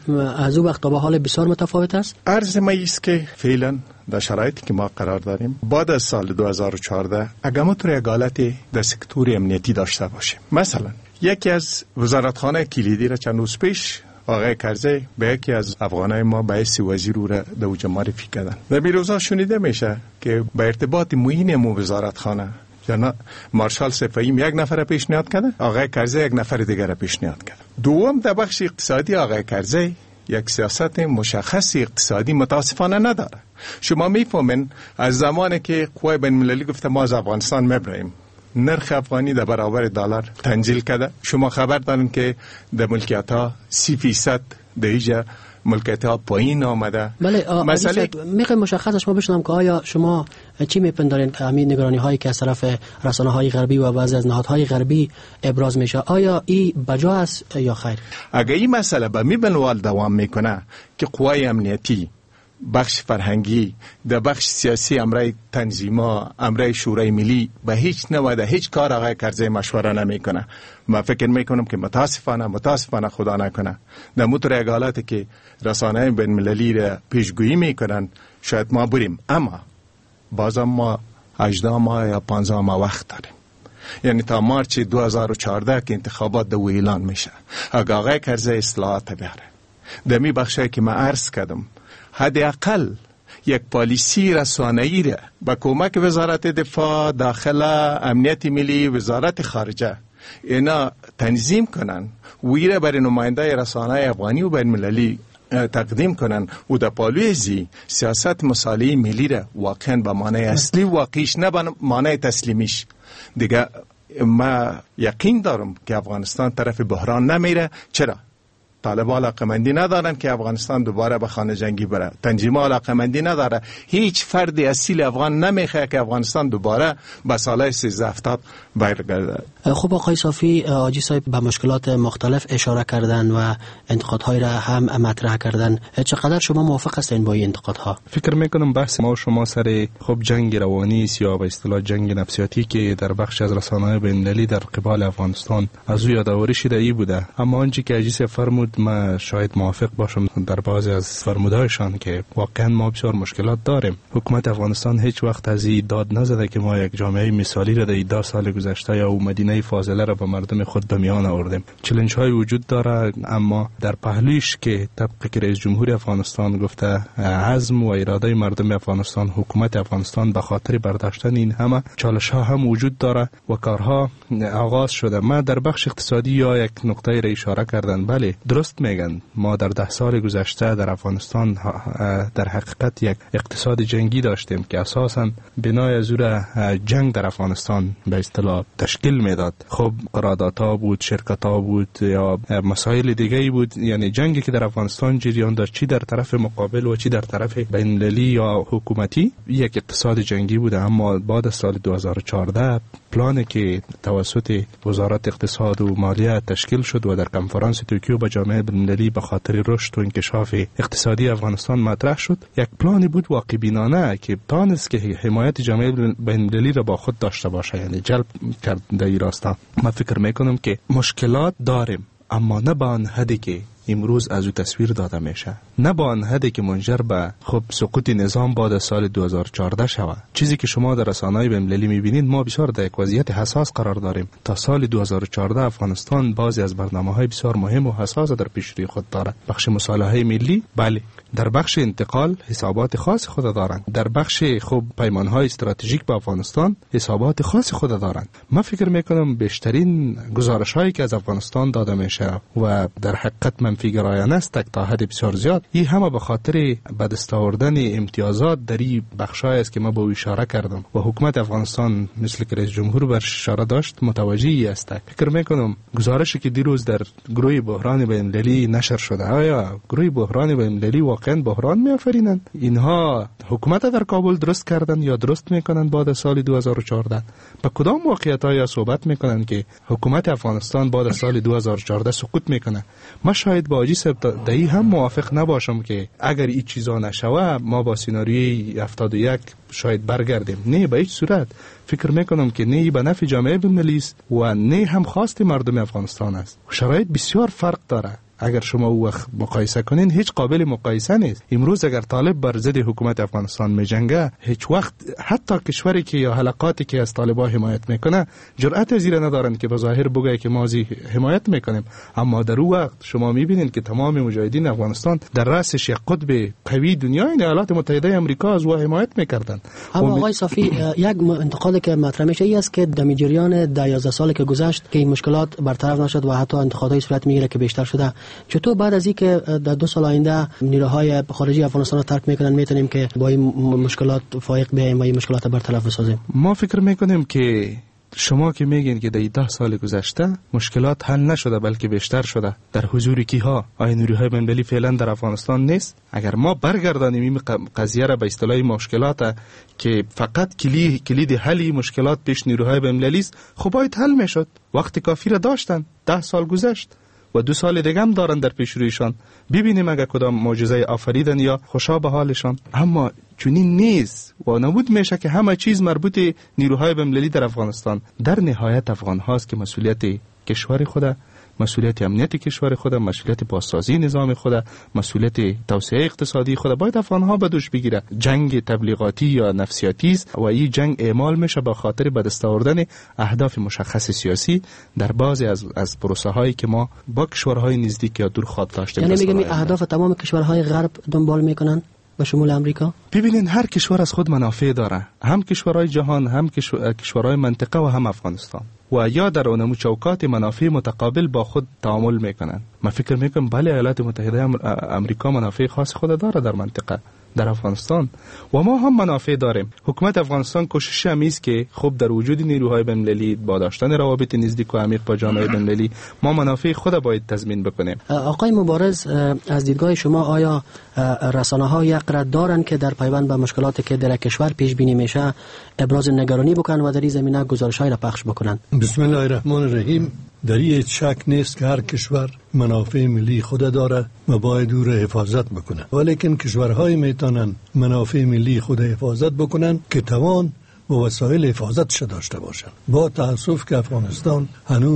از او وقت تا به حال بسیار متفاوت است. عرض ما است که فعلا در شرایطی که ما قرار داریم بعد از سال دو هزار و چهارده اگر ما تو یک حالت در سکتور امنیتی داشته باشیم، مثلا یکی از وزارتخانه کلیدی را چند روز پیش آقای کرزی به یکی از افغانای ما به حیث وزیر او را در اوجه معرفی کردن. در بیروزا شنیده میشه که به ارتباط معین مو وزارتخانه جناب مارشال سفایم یک نفر پیشنهاد کرده، آقای کرزی یک نفر دیگر را پیشنهاد کرده. دوم در بخش اقتصادی آقای کرزی یک سیاست مشخص اقتصادی متاسفانه نداره. شما میفهمین از زمانی که قوای بین المللی گفته ما از افغانستان میبریم، نرخ افغانی در برابر دلار تنزیل کرده. شما خبر دارین که در ملکیت ها سی فیصد در اینجا ملکیت ها پایین آمده. بله، مسئله میخوایم مشخص شما بشنم که آیا شما چی میپندارین که همین نگرانی هایی که از طرف رسانه های غربی و بعضی از نهادهای غربی ابراز میشه آیا این بجا است یا خیر؟ اگر این مسئله به می بنوال دوام میکنه که قوای امنیتی، بخش فرهنگی، در بخش سیاسی، امرای تنظیما، امرای شورای ملی به هیچ نوع در هیچ کار آقای کرزی مشوره نمیکنه، من فکر میکنم که متاسفانه متاسفانه خدا نکنه در موتور یک حالاتی که رسانه بین المللی را پیشگویی میکنن شاید ما بریم، اما بازم ما هجده ماه یا پانزده ماه وقت داریم. یعنی تا مارچ دو هزار و چهارده که انتخابات دو اعلان میشه، اگر آقای کرزی اصلاحات بیاره در می بخشی که من عرض کردم حداقل یک پالیسی رسانه‌ای را با کمک وزارت دفاع، داخله، امنیت ملی، وزارت خارجه اینا تنظیم کنن و ایره برای نماینده رسانه افغانی و بین المللی تقدیم کنن و در پالوی زی سیاست مصالحه ملی را واقعا به معنای اصلی واقعیش نه به معنای تسلیمیش دیگه ما یقین دارم که افغانستان طرف بحران نمیره. چرا؟ طالبان علاقمندی ندارن که افغانستان دوباره به خانه جنگی بره، تنظیم‌ها علاقمندی نداره، هیچ فرد اصیل افغان نمیخواد که افغانستان دوباره به سال سیزده هفتاد برگرده. خب آقای صافی، حاجی صاحب به مشکلات مختلف اشاره کردن و انتقادهای را هم مطرح کردن. چقدر شما موافق هستین با این انتقادها؟ فکر میکنم بحث ما و شما سر خب جنگ روانی است یا به اصطلاح جنگ نفسیاتی که در بخش از رسانه‌های بین‌المللی در قبال افغانستان از او یادآوری شده ای بوده، اما آنچه که حاجی صاحب فرمود خود من شاید موافق باشم در بعضی از فرمودهایشان که واقعا ما بسیار مشکلات داریم. حکومت افغانستان هیچ وقت از این داد نزده که ما یک جامعه مثالی را در ده سال گذشته یا مدینه فاضله را به مردم خود به میان آوردیم. چالش های وجود داره، اما در پهلویش که طبق که رئیس جمهور افغانستان گفته عزم و اراده مردم افغانستان، حکومت افغانستان به خاطر برداشتن این همه چالش ها هم وجود داره و کارها آغاز شده. ما در بخش اقتصادی یا یک نقطه را اشاره کردن، بله درست میگن، ما در ده سال گذشته در افغانستان در حقیقت یک اقتصاد جنگی داشتیم که اساساً بنای از جنگ در افغانستان به اصطلاح تشکیل میداد. خب قراردادها بود، شرکت‌ها بود یا مسائل دیگه بود، یعنی جنگی که در افغانستان جریان داشت چی در طرف مقابل و چی در طرف بین‌المللی یا حکومتی یک اقتصاد جنگی بود. اما بعد از سال دو هزار و چهارده پلانی که توسط وزارت اقتصاد و مالیه تشکیل شد و در کنفرانس توکیو با جامعه بین‌المللی به خاطر رشد و انکشاف اقتصادی افغانستان مطرح شد، یک پلانی بود واقع بینانه که تانست که حمایت جامعه بین‌المللی را با خود داشته باشه، یعنی جلب کرد در این راستا. من فکر میکنم که مشکلات داریم، اما نه به آن حدی که امروز از او تصویر داده میشه، نه با آن حدی که منجر به خب سقوط نظام بعد از سال دو هزار و چهارده شود. چیزی که شما در رسانه‌های بین‌المللی میبینید، ما بسیار در یک وضعیت حساس قرار داریم. تا سال دو هزار و چهارده افغانستان بعضی از برنامه‌های بسیار مهم و حساس در پیش روی خود دارد. بخش مصالحه ملی، بله، در بخش انتقال حسابات خاص خود دارند، در بخش خب پیمان‌های استراتژیک با افغانستان حسابات خاص خود دارند. من فکر میکنم بیشترین گزارش‌هایی که از افغانستان داده میشه و در حقیقت منفی گرایانه است تا حد بسیار زیاد، این همه به خاطر به دست آوردن امتیازات در این بخش‌های است که ما به او اشاره کردم و حکومت افغانستان مثل که رئیس جمهور بر اشاره داشت متوجه است. فکر میکنم گزارشی که دیروز در گروه بحران بین‌المللی نشر شده، آیا گروه بحران بین‌المللی واقعا بحران می‌آفرینند؟ اینها حکومت در کابل درست کردن یا درست میکنن بعد از سال دو هزار و چهارده؟ به کدام واقعیت‌های صحبت میکنن که حکومت افغانستان بعد از سال دو هزار و چهارده سقوط میکنه؟ ما شاید با حاجی صاحب دایی هم موافق نباشم که اگر این چیزا نشوه ما با سیناریوی هفتاد و یک شاید برگردیم. نه، به هیچ صورت. فکر میکنم که نه به نفع جامعه بین‌المللی است و نه هم خواست مردم افغانستان است. شرایط بسیار فرق داره. اگر شما او وقت مقایسه کنین هیچ قابل مقایسه نیست. امروز اگر طالب بر ضد حکومت افغانستان میجنگه، هیچ وقت حتی کشوری که یا حلقاتی که از طالبان حمایت میکنه جرأت از این ندارن که به ظاهر بگه که ما زی حمایت میکنیم، اما در اون وقت شما میبینید که تمام مجاهدین افغانستان در رأسش یک قطب قوی دنیای ایالات متحده آمریکا از او حمایت میکردن. اما آقای صافی، یک انتقادی که مطرح میشه این است که در جریان ده یازده سالی که گذشت که این مشکلات برطرف نشد و حتی انتقادهای صورت میگیره که بیشتر شده، چطور بعد از اینکه در دو سال آینده نیروهای خارجی افغانستان رو ترک میکنن میتونیم که با این مشکلات فائق بیاییم و این مشکلات برطرف بسازیم؟ ما فکر میکنیم که شما که میگین که در ده سال گذشته مشکلات حل نشده بلکه بیشتر شده، در حضور کیها؟ آیا نیروهای بین‌المللی فعلا در افغانستان نیست؟ اگر ما برگردانیم این قضیه را به اصطلاح مشکلات که فقط کلید کلید حل مشکلات پیش نیروهای بین‌المللی است، خب باید حل میشد. وقت کافی را داشتن، ده سال گذشت و دو سال دیگه هم دارن در پیش رویشان. ببینیم اگه کدام معجزه آفریدن یا خوشا به حالشان. اما چنین نیست و نبود میشه که همه چیز مربوط نیروهای بین‌المللی در افغانستان. در نهایت افغان هاست که مسئولیت کشور خود، مسئولیت امنیت کشور خود، مسئولیت بازسازی نظام خود، مسئولیت توسعه اقتصادی خود باید افغان‌ها به دوش بگیره. جنگ تبلیغاتی یا نفسیاتی است و این جنگ اعمال میشه به خاطر به دست آوردن اهداف مشخص سیاسی در بعضی از از پروسه هایی که ما با کشورهای نزدیک یا دور خواهد داشتیم. یعنی میگم اهداف تمام کشورهای غرب دنبال میکنن به شمول امریکا؟ ببینین هر کشور از خود منافع داره، هم کشورهای جهان، هم کشورهای منطقه و هم افغانستان، و یا در اونمو چوکات منافع متقابل با خود تعامل میکنن. من فکر میکنم بله ایالات متحده امریکا منافع خاص خود داره در منطقه، در افغانستان، و ما هم منافع داریم. حکومت افغانستان کوشش همیست که خب در وجود نیروهای بین‌المللی با داشتن روابط نزدیک و عمیق با جامعه بین‌المللی ما منافع خود باید تضمین بکنیم. آقای مبارز، از دیدگاه شما آیا رسانه‌ها یک قدر دارن که در پیوند به مشکلاتی که در کشور پیش بینی میشه ابراز نگرانی بکنن و در این زمینه گزارش‌هایی را پخش بکنن؟ بسم الله الرحمن الرحیم. در این شک نیست که هر کشور منافع ملی خود داره و باید او را حفاظت بکنه، ولیکن کشورهای میتونن منافع ملی خود حفاظت بکنن که توان و وسایل حفاظتش داشته باشن. با تأسف که افغانستان هنوز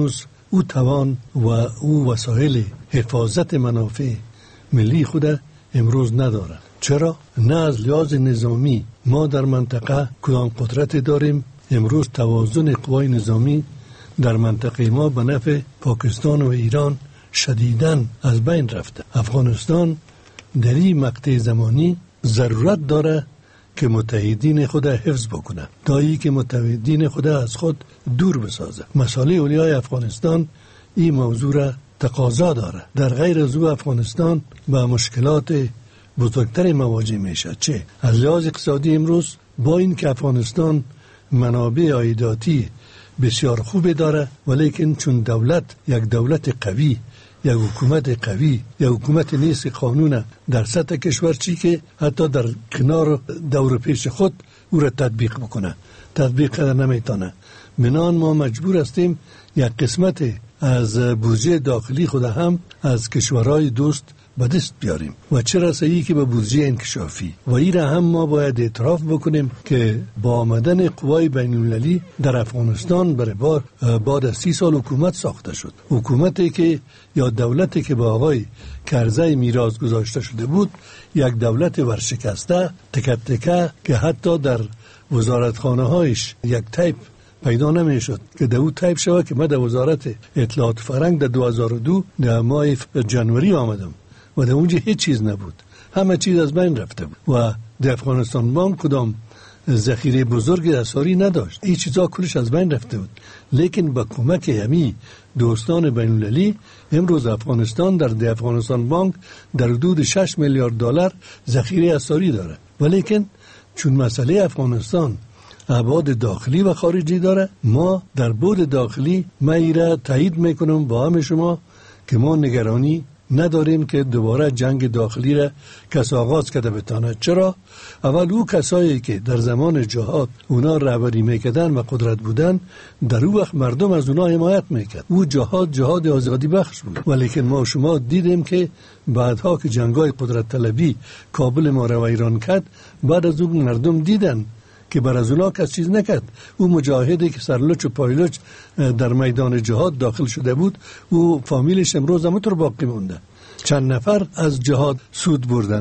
او توان و او وسایل حفاظت منافع ملی خود امروز نداره. چرا؟ نه از لحاظ نظامی ما در منطقه کدام قدرت داریم. امروز توازن قوای نظامی در منطقه ما به نفع پاکستان و ایران شدیداً از بین رفته. افغانستان در این مقطع زمانی ضرورت داره که متحدین خود حفظ بکنه، دایی که متحدین خود از خود دور بسازه. مسئله اولیای افغانستان این موضوع را تقاضا داره. در غیر از او افغانستان با مشکلات بزرگتر مواجه میشه. چه؟ از لحاظ اقتصادی امروز با این که افغانستان منابع عایداتی بسیار خوب داره، ولیکن چون دولت یک دولت قوی، یک حکومت قوی، یک حکومت نیست قانون در سطح کشور چی که حتی در کنار دور پیش خود او را تطبیق بکنه، تطبیق کرده نمیتونه. منان ما مجبور هستیم یک قسمت از بودجه داخلی خود هم از کشورهای دوست به دست بیاریم و چه رسایی که به بودجه انکشافی. و این را هم ما باید اعتراف بکنیم که با آمدن قوای بین المللی در افغانستان برای بار بعد از سی سال حکومت ساخته شد. حکومتی که یا دولتی که با آقای کرزی میراث گذاشته شده بود، یک دولت ورشکسته تکه تکه که حتی در وزارتخانه هایش یک تایپ پیدا نمی شد که در او تایپ شود که من در وزارت اطلاعات فرهنگ در دو هزار و دو در ماه جنوری آمدم و در اونجا هیچ چیز نبود، همه چیز از بین رفته بود و در افغانستان بانک کدام ذخیره بزرگ اسعاری نداشت. این چیزا کلش از بین رفته بود. لیکن با کمک همی دوستان بین المللی امروز افغانستان در ده افغانستان بانک در حدود شش میلیارد دلار ذخیره اسعاری داره. ولیکن چون مسئله افغانستان ابعاد داخلی و خارجی داره، ما در بود داخلی ما ایره تایید میکنم با همه شما که ما نگرانی نداریم که دوباره جنگ داخلی را کس آغاز کرده بتانه. چرا؟ اول او کسایی که در زمان جهاد اونا رهبری میکردن و قدرت بودن، در او وقت مردم از اونا حمایت میکرد. او جهاد جهاد آزادی بخش بود. ولیکن ما شما دیدیم که بعدها که جنگای قدرت طلبی کابل ما را ویران کرد، بعد از اون مردم دیدن که بر از اونا کس چیز نکرد. او مجاهدی که سرلوچ و پایلوچ در میدان جهاد داخل شده بود، او فامیلش امروز هم تو باقی مونده. چند نفر از جهاد سود بردن،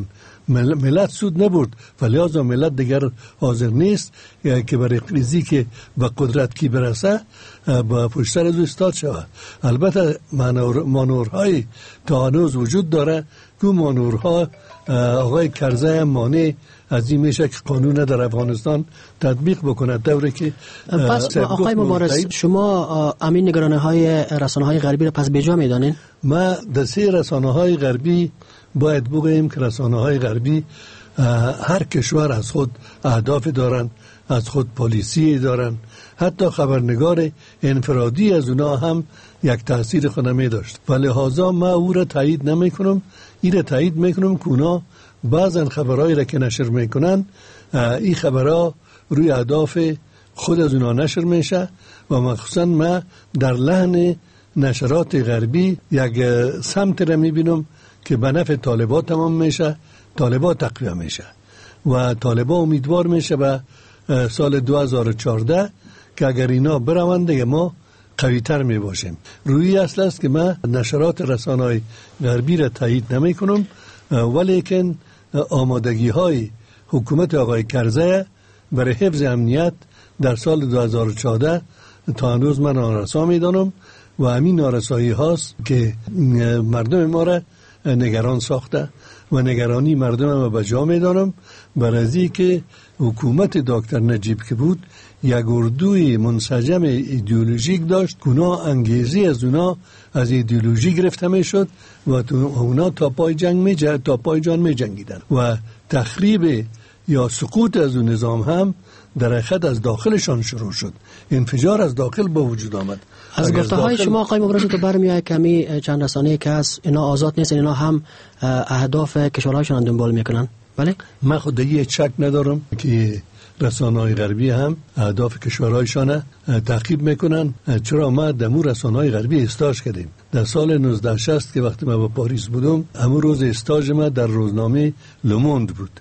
ملت سود نبرد و لحاظا ملت دیگر حاضر نیست که برای قریزی که به قدرت کی برسه با پشت سر از استاد شود. البته مانورهای تا هنوز وجود داره که مانورها آقای کرزی مانع از این میشه که قانون در افغانستان تطبیق بکنه. دوره که پس آقای مبارز شما امین نگرانه های رسانه های غربی را پس بجا میدانین؟ ما در سه رسانه های غربی باید بگوییم که رسانه های غربی هر کشور از خود اهداف دارن، از خود پالیسی دارن. حتی خبرنگار انفرادی از اونا هم یک تاثیر خود می داشت و لحاظا ما او را تایید نمی کنم. این را تایید می کنم که اونا بعضا خبرهایی را که نشر می کنن، این خبرها روی اهداف خود از اونا نشر میشه و مخصوصا ما در لحن نشرات غربی یک سمت را می بینم که به نفع طالبان تمام میشه، طالبان تقویه میشه و طالبان امیدوار میشه به سال دو هزار و چهارده که اگر اینا بروند دیگه ما قوی تر می باشیم. روی اصل است که من نشرات رسانه‌های غربی را تایید نمی کنم، ولیکن آمادگی های حکومت آقای کرزی برای حفظ امنیت در سال دو هزار و چهارده تا هنوز من نارسا می دانم و همین نارسایی هاست که مردم ما را نگران ساخته و نگرانی مردم ما به جا می دانم برای که حکومت دکتر نجیب که بود یک اردوی منسجم ایدئولوژیک داشت که اونا انگیزی از اونا از ایدئولوژی گرفته می شد و اونا تا پای جنگ می جنگ تا پای جان می جنگیدن و تخریب یا سقوط از اون نظام هم در حقیقت از داخلشان شروع شد. انفجار از داخل با وجود آمد. از گفته های شما آقای مبارز تو برمیاد کمی چند رسانه‌ای که از اینا آزاد نیستن، اینا هم اهداف کشورهایشان دنبال میکنن. بله من خود دیگه شک ندارم که رسانه‌های غربی هم اهداف کشورهایشان تعقیب میکنن. چرا ما دمو رسانه‌های غربی استاژ کردیم در سال نوزده شصت که وقتی ما با پاریس بودم، همون روز استاژ ما در روزنامه لوموند بود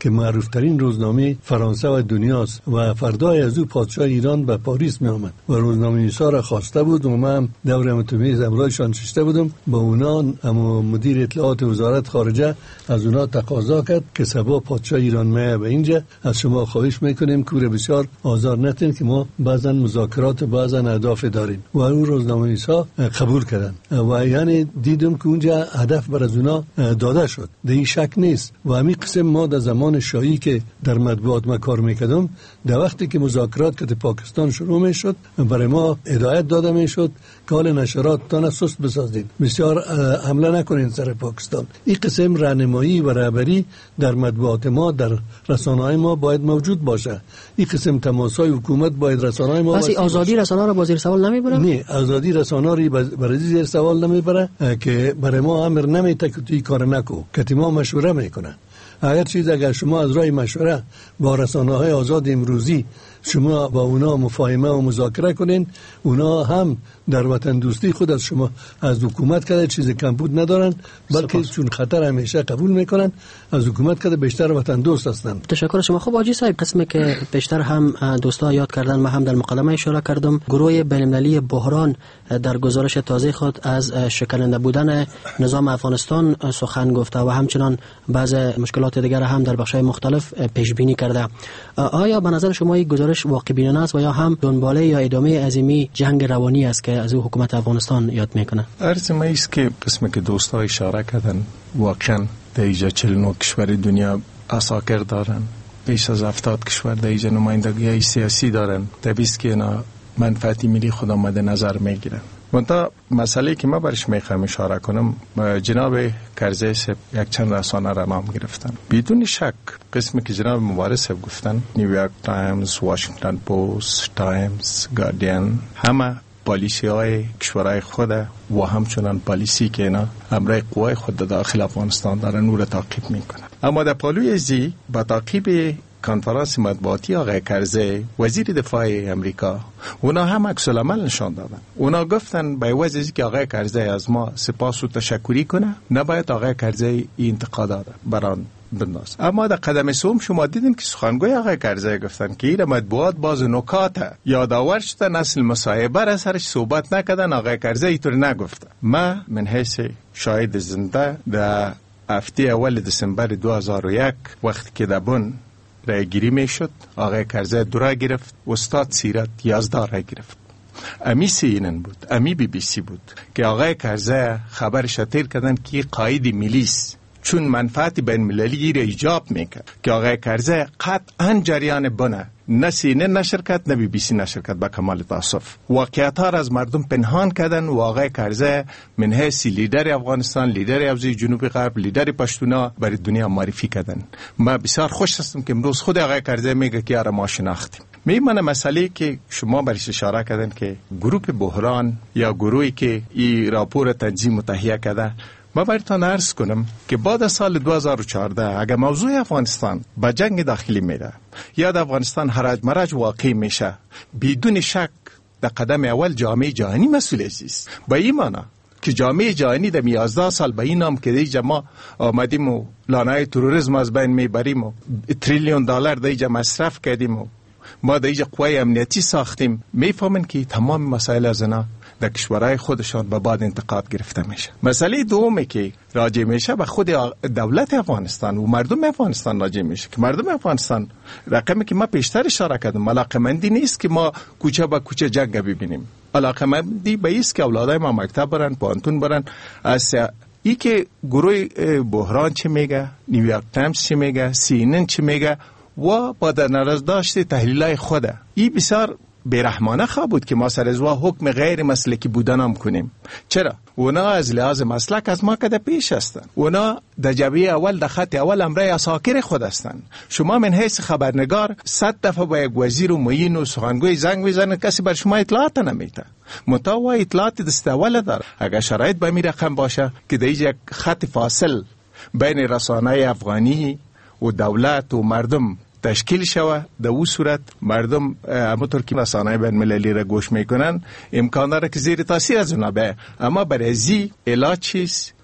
که معروف ترین روزنامه فرانسه و دنیاست و فردای از او پادشاه ایران به پاریس می آمد و روزنامه نویسا را خواسته بود و من دور متمیز امرایشان ششته بودم. با اونا اما مدیر اطلاعات وزارت خارجه از اونا تقاضا کرد که سبا پادشاه ایران میه به اینجا، از شما خواهش میکنیم کور بسیار آزار نتین که ما بعضا مذاکرات و بعضا اهداف داریم و اون روزنامه نویسا قبول کردن و یعنی دیدم که اونجا هدف بر از اونا داده شد. در این شک نیست و همین قسم ما در زمان شاهی که در مطبوعات ما کار میکردم، در وقتی که مذاکرات که پاکستان شروع میشد برای ما هدایت داده میشد که حال نشرات تان سست بسازید، بسیار حمله نکنین سر پاکستان. این قسم راهنمایی و رهبری در مطبوعات ما، در رسانه‌های ما باید موجود باشه. این قسم تماسای حکومت باید رسانه‌های ما واسه آزادی رسانه را با زیر سوال نمیبره؟ نه، آزادی رسانه را برای زیر سوال نمیبره که برای ما امر نمیته که توی کار نکو، که ما مشوره میکنه. اگر چیز اگر شما از راه مشوره با رسانه‌های آزاد امروزی شما با اونا مفاهمه و مذاکره کنین، اونا هم در وطن دوستی خود از شما از حکومت کرده چیز کمبود ندارن، بلکه چون خطر همیشه قبول میکنن، از حکومت کرده بیشتر وطن دوست هستن. تشکر شما. خب حاجی صاحب، قسمی که بیشتر هم دوستا یاد کردن، ما هم در مقدمه اشاره کردم، گروه بین‌المللی بحران در گزارش تازه خود از شکننده بودن نظام افغانستان سخن گفته و همچنان بعض مشکلات دیگر هم در بخش‌های مختلف پیش بینی کرده. آیا به نظر شما این گزارش واقع بینانه است و یا هم دنباله یا ادامه عظیمی جنگ روانی است که از او حکومت افغانستان یاد میکنه؟ عرض ما است که قسمی که دوستا اشاره کردن، واقعا در اینجا چهل و نه کشور دنیا اساکر دارن، بیش از هفتاد کشور در اینجا نمایندگی سیاسی دارن، طبیعیست که اینا منفعت ملی خود مد نظر میگیرن. منتها مسئله که ما برش میخوام اشاره کنم، جناب کرزی صاحب یک چند رسانه را نام گرفتن. بدون شک قسمی که جناب مبارز صاحب گفتن، نیویورک تایمز، واشنگتن پست، تایمز، گاردین، همه پالیسی های کشورهای خود و همچنان پالیسی که اینا امرای قوای خود داخل افغانستان دارن او را تعقیب میکنن. اما در پالوی ازی با تعقیب کنفرانس مطبوعاتی آقای کرزی وزیر دفاع امریکا، اونا هم عکس العمل نشان دادن. اونا گفتن به عوض از که آقای کرزی از ما سپاس و تشکری کنه، نباید آقای کرزی این انتقادات بران بنداز. اما در قدم سوم شما دیدین که سخنگوی آقای کرزی گفتن که این مطبوعات باز نکات یادآور شده، نسل مصاحبه را سرش صحبت نکردن، آقای کرزی اینطور نگفته. ما من حیث شاهد زنده در هفته اول دسامبر دو هزار و یک وقتی که در بن رای گیری می شد، آقای کرزی دو رای گرفت، استاد سیرت یازده رای گرفت. امی سی این بود، امی بی بی سی بود که آقای کرزی خبرش تیر کردن که قائد ملیست، چون منفعت بین مللی را ایجاب میکرد که آقای کرزی قطعا جریان بنه، نه سینه نشرکت نه بی بی سی نشرکت. با کمال تاسف واقعیت ها را از مردم پنهان کردن و آقای کرزی من حیث لیدر افغانستان، لیدر حوزه جنوب غرب، لیدر پشتونا برای دنیا معرفی کردن. ما بسیار خوش هستم که امروز خود آقای کرزی میگه که آره ما شناختیم. میمانه مسئله که شما برش اشاره کردن که گروه بحران یا گروهی که این راپور تنظیم و تهیه کرده، ما براتون عرض کنم که بعد از سال دو هزار و چهارده اگر موضوع افغانستان با جنگ داخلی میره یا در افغانستان هرج مرج واقع میشه، بدون شک در قدم اول جامعه جهانی مسئول است. با این معنی که جامعه جهانی در یازده سال به این نام که دیگه ما آمدیم و لانه تروریسم از بین میبریم و تریلیون دلار دیگه مصرف کردیم و ما دیگه قوای امنیتی ساختیم، میفهمن که تمام مسائل از اینا در کشورهای خودشان به بعد انتقاد گرفته میشه. مسئله دومی که راجع میشه به خود دولت افغانستان و مردم افغانستان راجع میشه که مردم افغانستان، رقمی که ما پیشتر اشاره کردم، علاقمندی نیست که ما کوچه با کوچه جنگ ببینیم. علاقمندی به ایست که اولادای ما مکتب برن، پانتون برن. از ای که گروه بحران چی میگه، نیویورک تایمز چی میگه، سی ان ان چی میگه و با در نظر داشته تحلیلای خوده، ای بسیار بیرحمانه خواه بود که ما سر از وا حکم غیر مسلکی بودن هم کنیم. چرا؟ اونا از لحاظ مسلک از ما کده پیش هستن، اونا در جبهه اول در خط اول امرای اساکر خود هستن. شما من حیث خبرنگار صد دفعه با یک وزیر و معین و سخنگوی زنگ بزنید، کسی بر شما اطلاعات نمیده. متوا اطلاعات دست اول داره. اگر شرایط به می رقم باشه که در یک خط فاصل بین رسانه افغانی و دولت و مردم تشکیل شوه، در او صورت مردم همونطور که رسانه‌های بین المللی را گوش میکنن امکان داره که زیر تاثیر از اونا به. اما برای ازی علاج چیست؟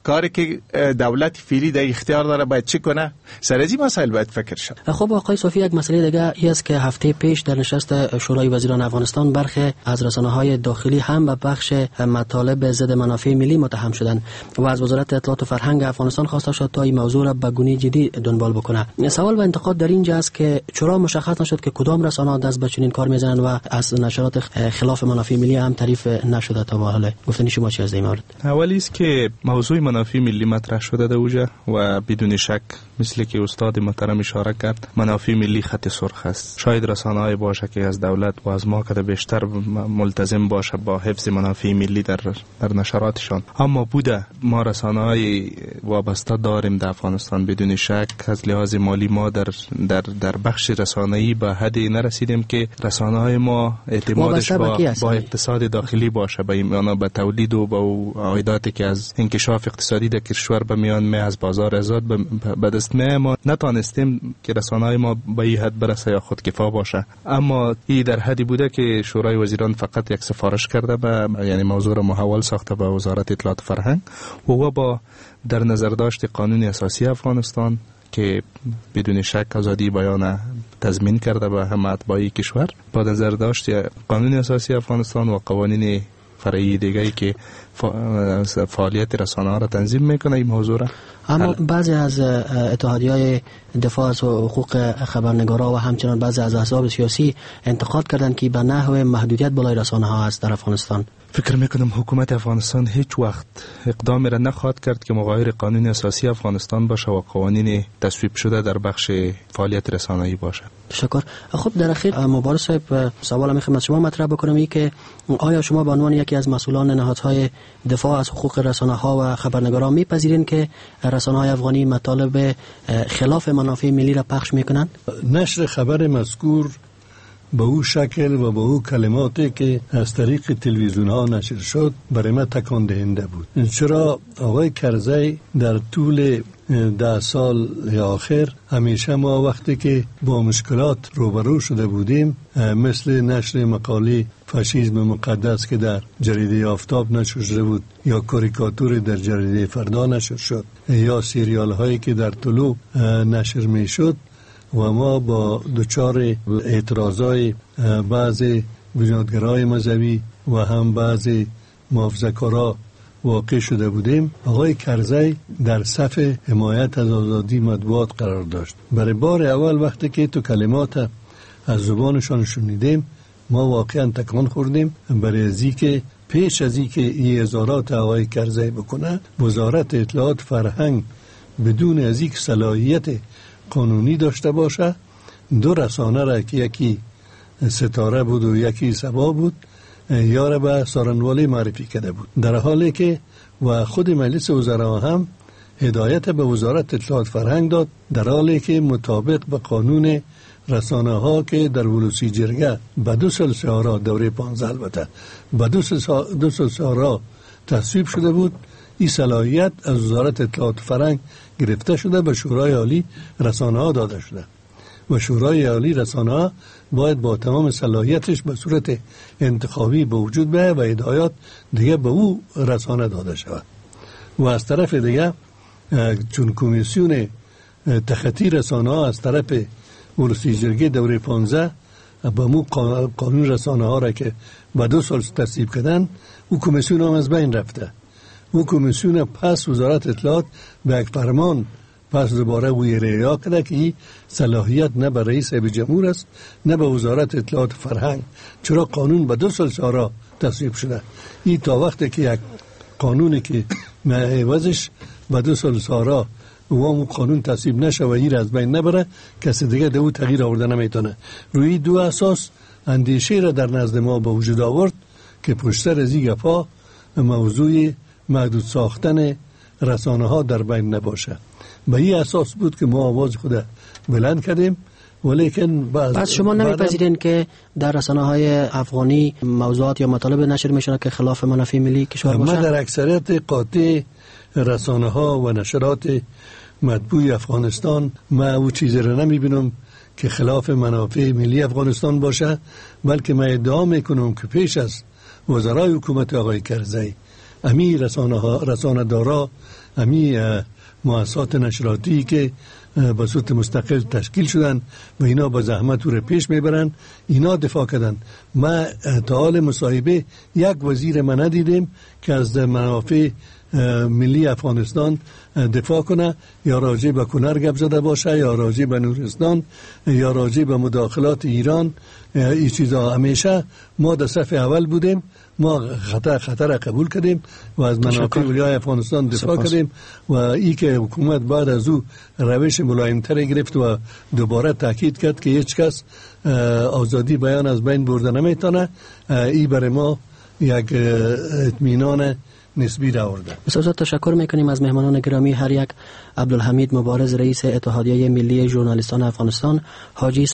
کاری که دولت فعلی در اختیار داره باید چی کنه؟ سر از این مسائل باید فکر شد. خب آقای صافی، یک مسئله دیگه ای است که هفته پیش در نشست شورای وزیران افغانستان برخی از رسانه‌های داخلی هم به بخش مطالب ضد منافع ملی متهم شدند و از وزارت اطلاعات و فرهنگ افغانستان خواسته شد تا این موضوع را به گونه جدی دنبال بکنه. سوال و انتقاد در اینجا است که چرا مشخص نشد که کدام رسانه‌ها دست به چنین کار میزنند و از نشرات خلاف منافع ملی هم تعریف نشده تا به حال. گفتن شما چی از این مورد؟ اولی است که موضوع منافع ملی مطرح شده در اوجه و بدون شک مثل که استاد محترم اشاره کرد منافع ملی خط سرخ است. شاید رسانه‌های باشه که از دولت و از ما که بیشتر ملتزم باشه با حفظ منافع ملی در در نشراتشان، اما بوده ما رسانه‌های وابسته داریم در افغانستان. بدون شک از لحاظ مالی ما در در در بخش رسانه‌ای به حدی نرسیدیم که رسانه‌های ما اعتمادش با, با اقتصاد داخلی باشه، به اینا به تولید و با عایداتی که از انکشاف اقتصادی در کشور به میان می از بازار آزاد به دست می. ما نتانستیم که رسانه‌های ما به این حد برسه یا خودکفا باشه، اما این در حدی بوده که شورای وزیران فقط یک سفارش کرده به یعنی موضوع را محول ساخته به وزارت اطلاعات و فرهنگ و و با در نظر داشت قانون اساسی افغانستان که بدون شک آزادی بیان تضمین کرده به همه اتباع کشور، با نظر داشت قانون اساسی افغانستان و قوانین فرعی دیگری که فعالیت رسانه‌ها را تنظیم میکنه این موضوع را. اما بعضی از اتحادیه‌های دفاع از حقوق خبرنگارا و همچنان بعضی از احزاب سیاسی انتقاد کردند که به نحو محدودیت بالای رسانه‌ها است در افغانستان. فکر میکنم حکومت افغانستان هیچ وقت اقدامی را نخواهد کرد که مغایر قانون اساسی افغانستان باشه و قوانین تصویب شده در بخش فعالیت رسانه‌ای باشه. شکر. خب در اخیر مبارز صاحب سوالم میخوام از شما مطرح بکنم این که آیا شما به عنوان یکی از مسئولان نهادهای دفاع از حقوق رسانه‌ها و خبرنگاران میپذیرین که رسانه‌های افغانی مطالب خلاف منافع ملی را پخش میکنند؟ نشر خبر مذکور به او شکل و به او کلماتی که از طریق تلویزیون ها نشر شد برای من تکان دهنده بود. چرا آقای کرزی در طول ده سال آخر همیشه ما وقتی که با مشکلات روبرو شده بودیم، مثل نشر مقاله فاشیسم مقدس که در جریده آفتاب نشر شده بود یا کاریکاتور در جریده فردا نشر شد یا سریال هایی که در طلوع نشر می شد و ما با دچار اعتراضای بعضی بنیادگرای مذهبی و هم بعضی محافظه‌کارا واقع شده بودیم، آقای کرزی در صف حمایت از آزادی مطبوعات قرار داشت. برای بار اول وقتی که تو کلمات از زبانشان شنیدیم ما واقعا تکان خوردیم، برای ازی که پیش از این که این اظهارات آقای کرزی بکنه وزارت اطلاعات فرهنگ بدون از یک صلاحیت قانونی داشته باشه دو رسانه را که یکی ستاره بود و یکی سبا بود یاره به سارنوالی معرفی کرده بود، در حالی که و خود مجلس وزرا هم هدایت به وزارت اطلاعات فرهنگ داد، در حالی که مطابق به قانون رسانه ها که در ولوسی جرگه به دو سال سهارا دوره پانزده البته به دو سال, دو سال سهارا تصویب شده بود، این صلاحیت از وزارت اطلاعات فرهنگ گرفته شده به شورای عالی رسانه ها داده شده و شورای عالی رسانه ها باید با تمام صلاحیتش به صورت انتخابی به وجود بیاید و هدایات دیگه به او رسانه داده شود. و از طرف دیگه چون کمیسیون تخطی رسانه ها از طرف ولوسی جرگه دوره پانزده با مو قانون رسانه ها را که به دو سال تصویب کردن، او کمیسیون هم از بین رفته. او کمیسیون پس وزارت اطلاعات به یک فرمان پس دوباره وی ریا کرده که این صلاحیت نه به رئیس جمهور است نه به وزارت اطلاعات فرهنگ، چرا قانون به دو سال سارا تصویب شده. این تا وقتی که یک قانونی که معوضش به دو سال سارا و اون قانون تصویب نشه و این از بین نبره، کسی دیگه دو تغییر آورده نمیتونه. روی دو اساس اندیشه را در نزد ما به وجود آورد که پشتر از این گپا موضوع محدود ساختن رسانه ها در بین نباشه. به این اساس بود که ما آواز خود بلند کردیم. ولیکن بعد شما نمیپذیرین که در رسانه های افغانی موضوعات یا مطالب نشر میشن که خلاف منافع ملی کشور باشه؟ ما در اکثریت قاطع رسانه ها و نشرات مطبوع افغانستان ما او چیزی را نمیبینم که خلاف منافع ملی افغانستان باشه، بلکه ما ادعا میکنم که پیش از وزرای حکومت آقای کرزی امی رسانه ها رسانه دارا امی مؤسسات نشراتی که به صورت مستقل تشکیل شدن و اینا با زحمت رو پیش میبرن، اینا دفاع کردن. ما تا حال مصاحبه یک وزیر ما ندیدیم که از منافع ملی افغانستان دفاع کنه، یا راجع به کنر گپ زده باشه، یا راجع به نورستان، یا راجع به مداخلات ایران. این چیزا همیشه ما در صف اول بودیم، ما خطر خطر قبول کردیم و از منافع ولیای افغانستان دفاع کردیم و ای که حکومت بعد از او روش ملایمتر گرفت و دوباره تاکید کرد که هیچ کس آزادی بیان از بین برده نمیتونه، ای برای ما یک اطمینان نسبی آورده. بسیار تشکر میکنیم از مهمانان گرامی. هر یک: عبدالحمید مبارز رئیس اتحادیه ملی ژورنالیستان افغانستان، حاجی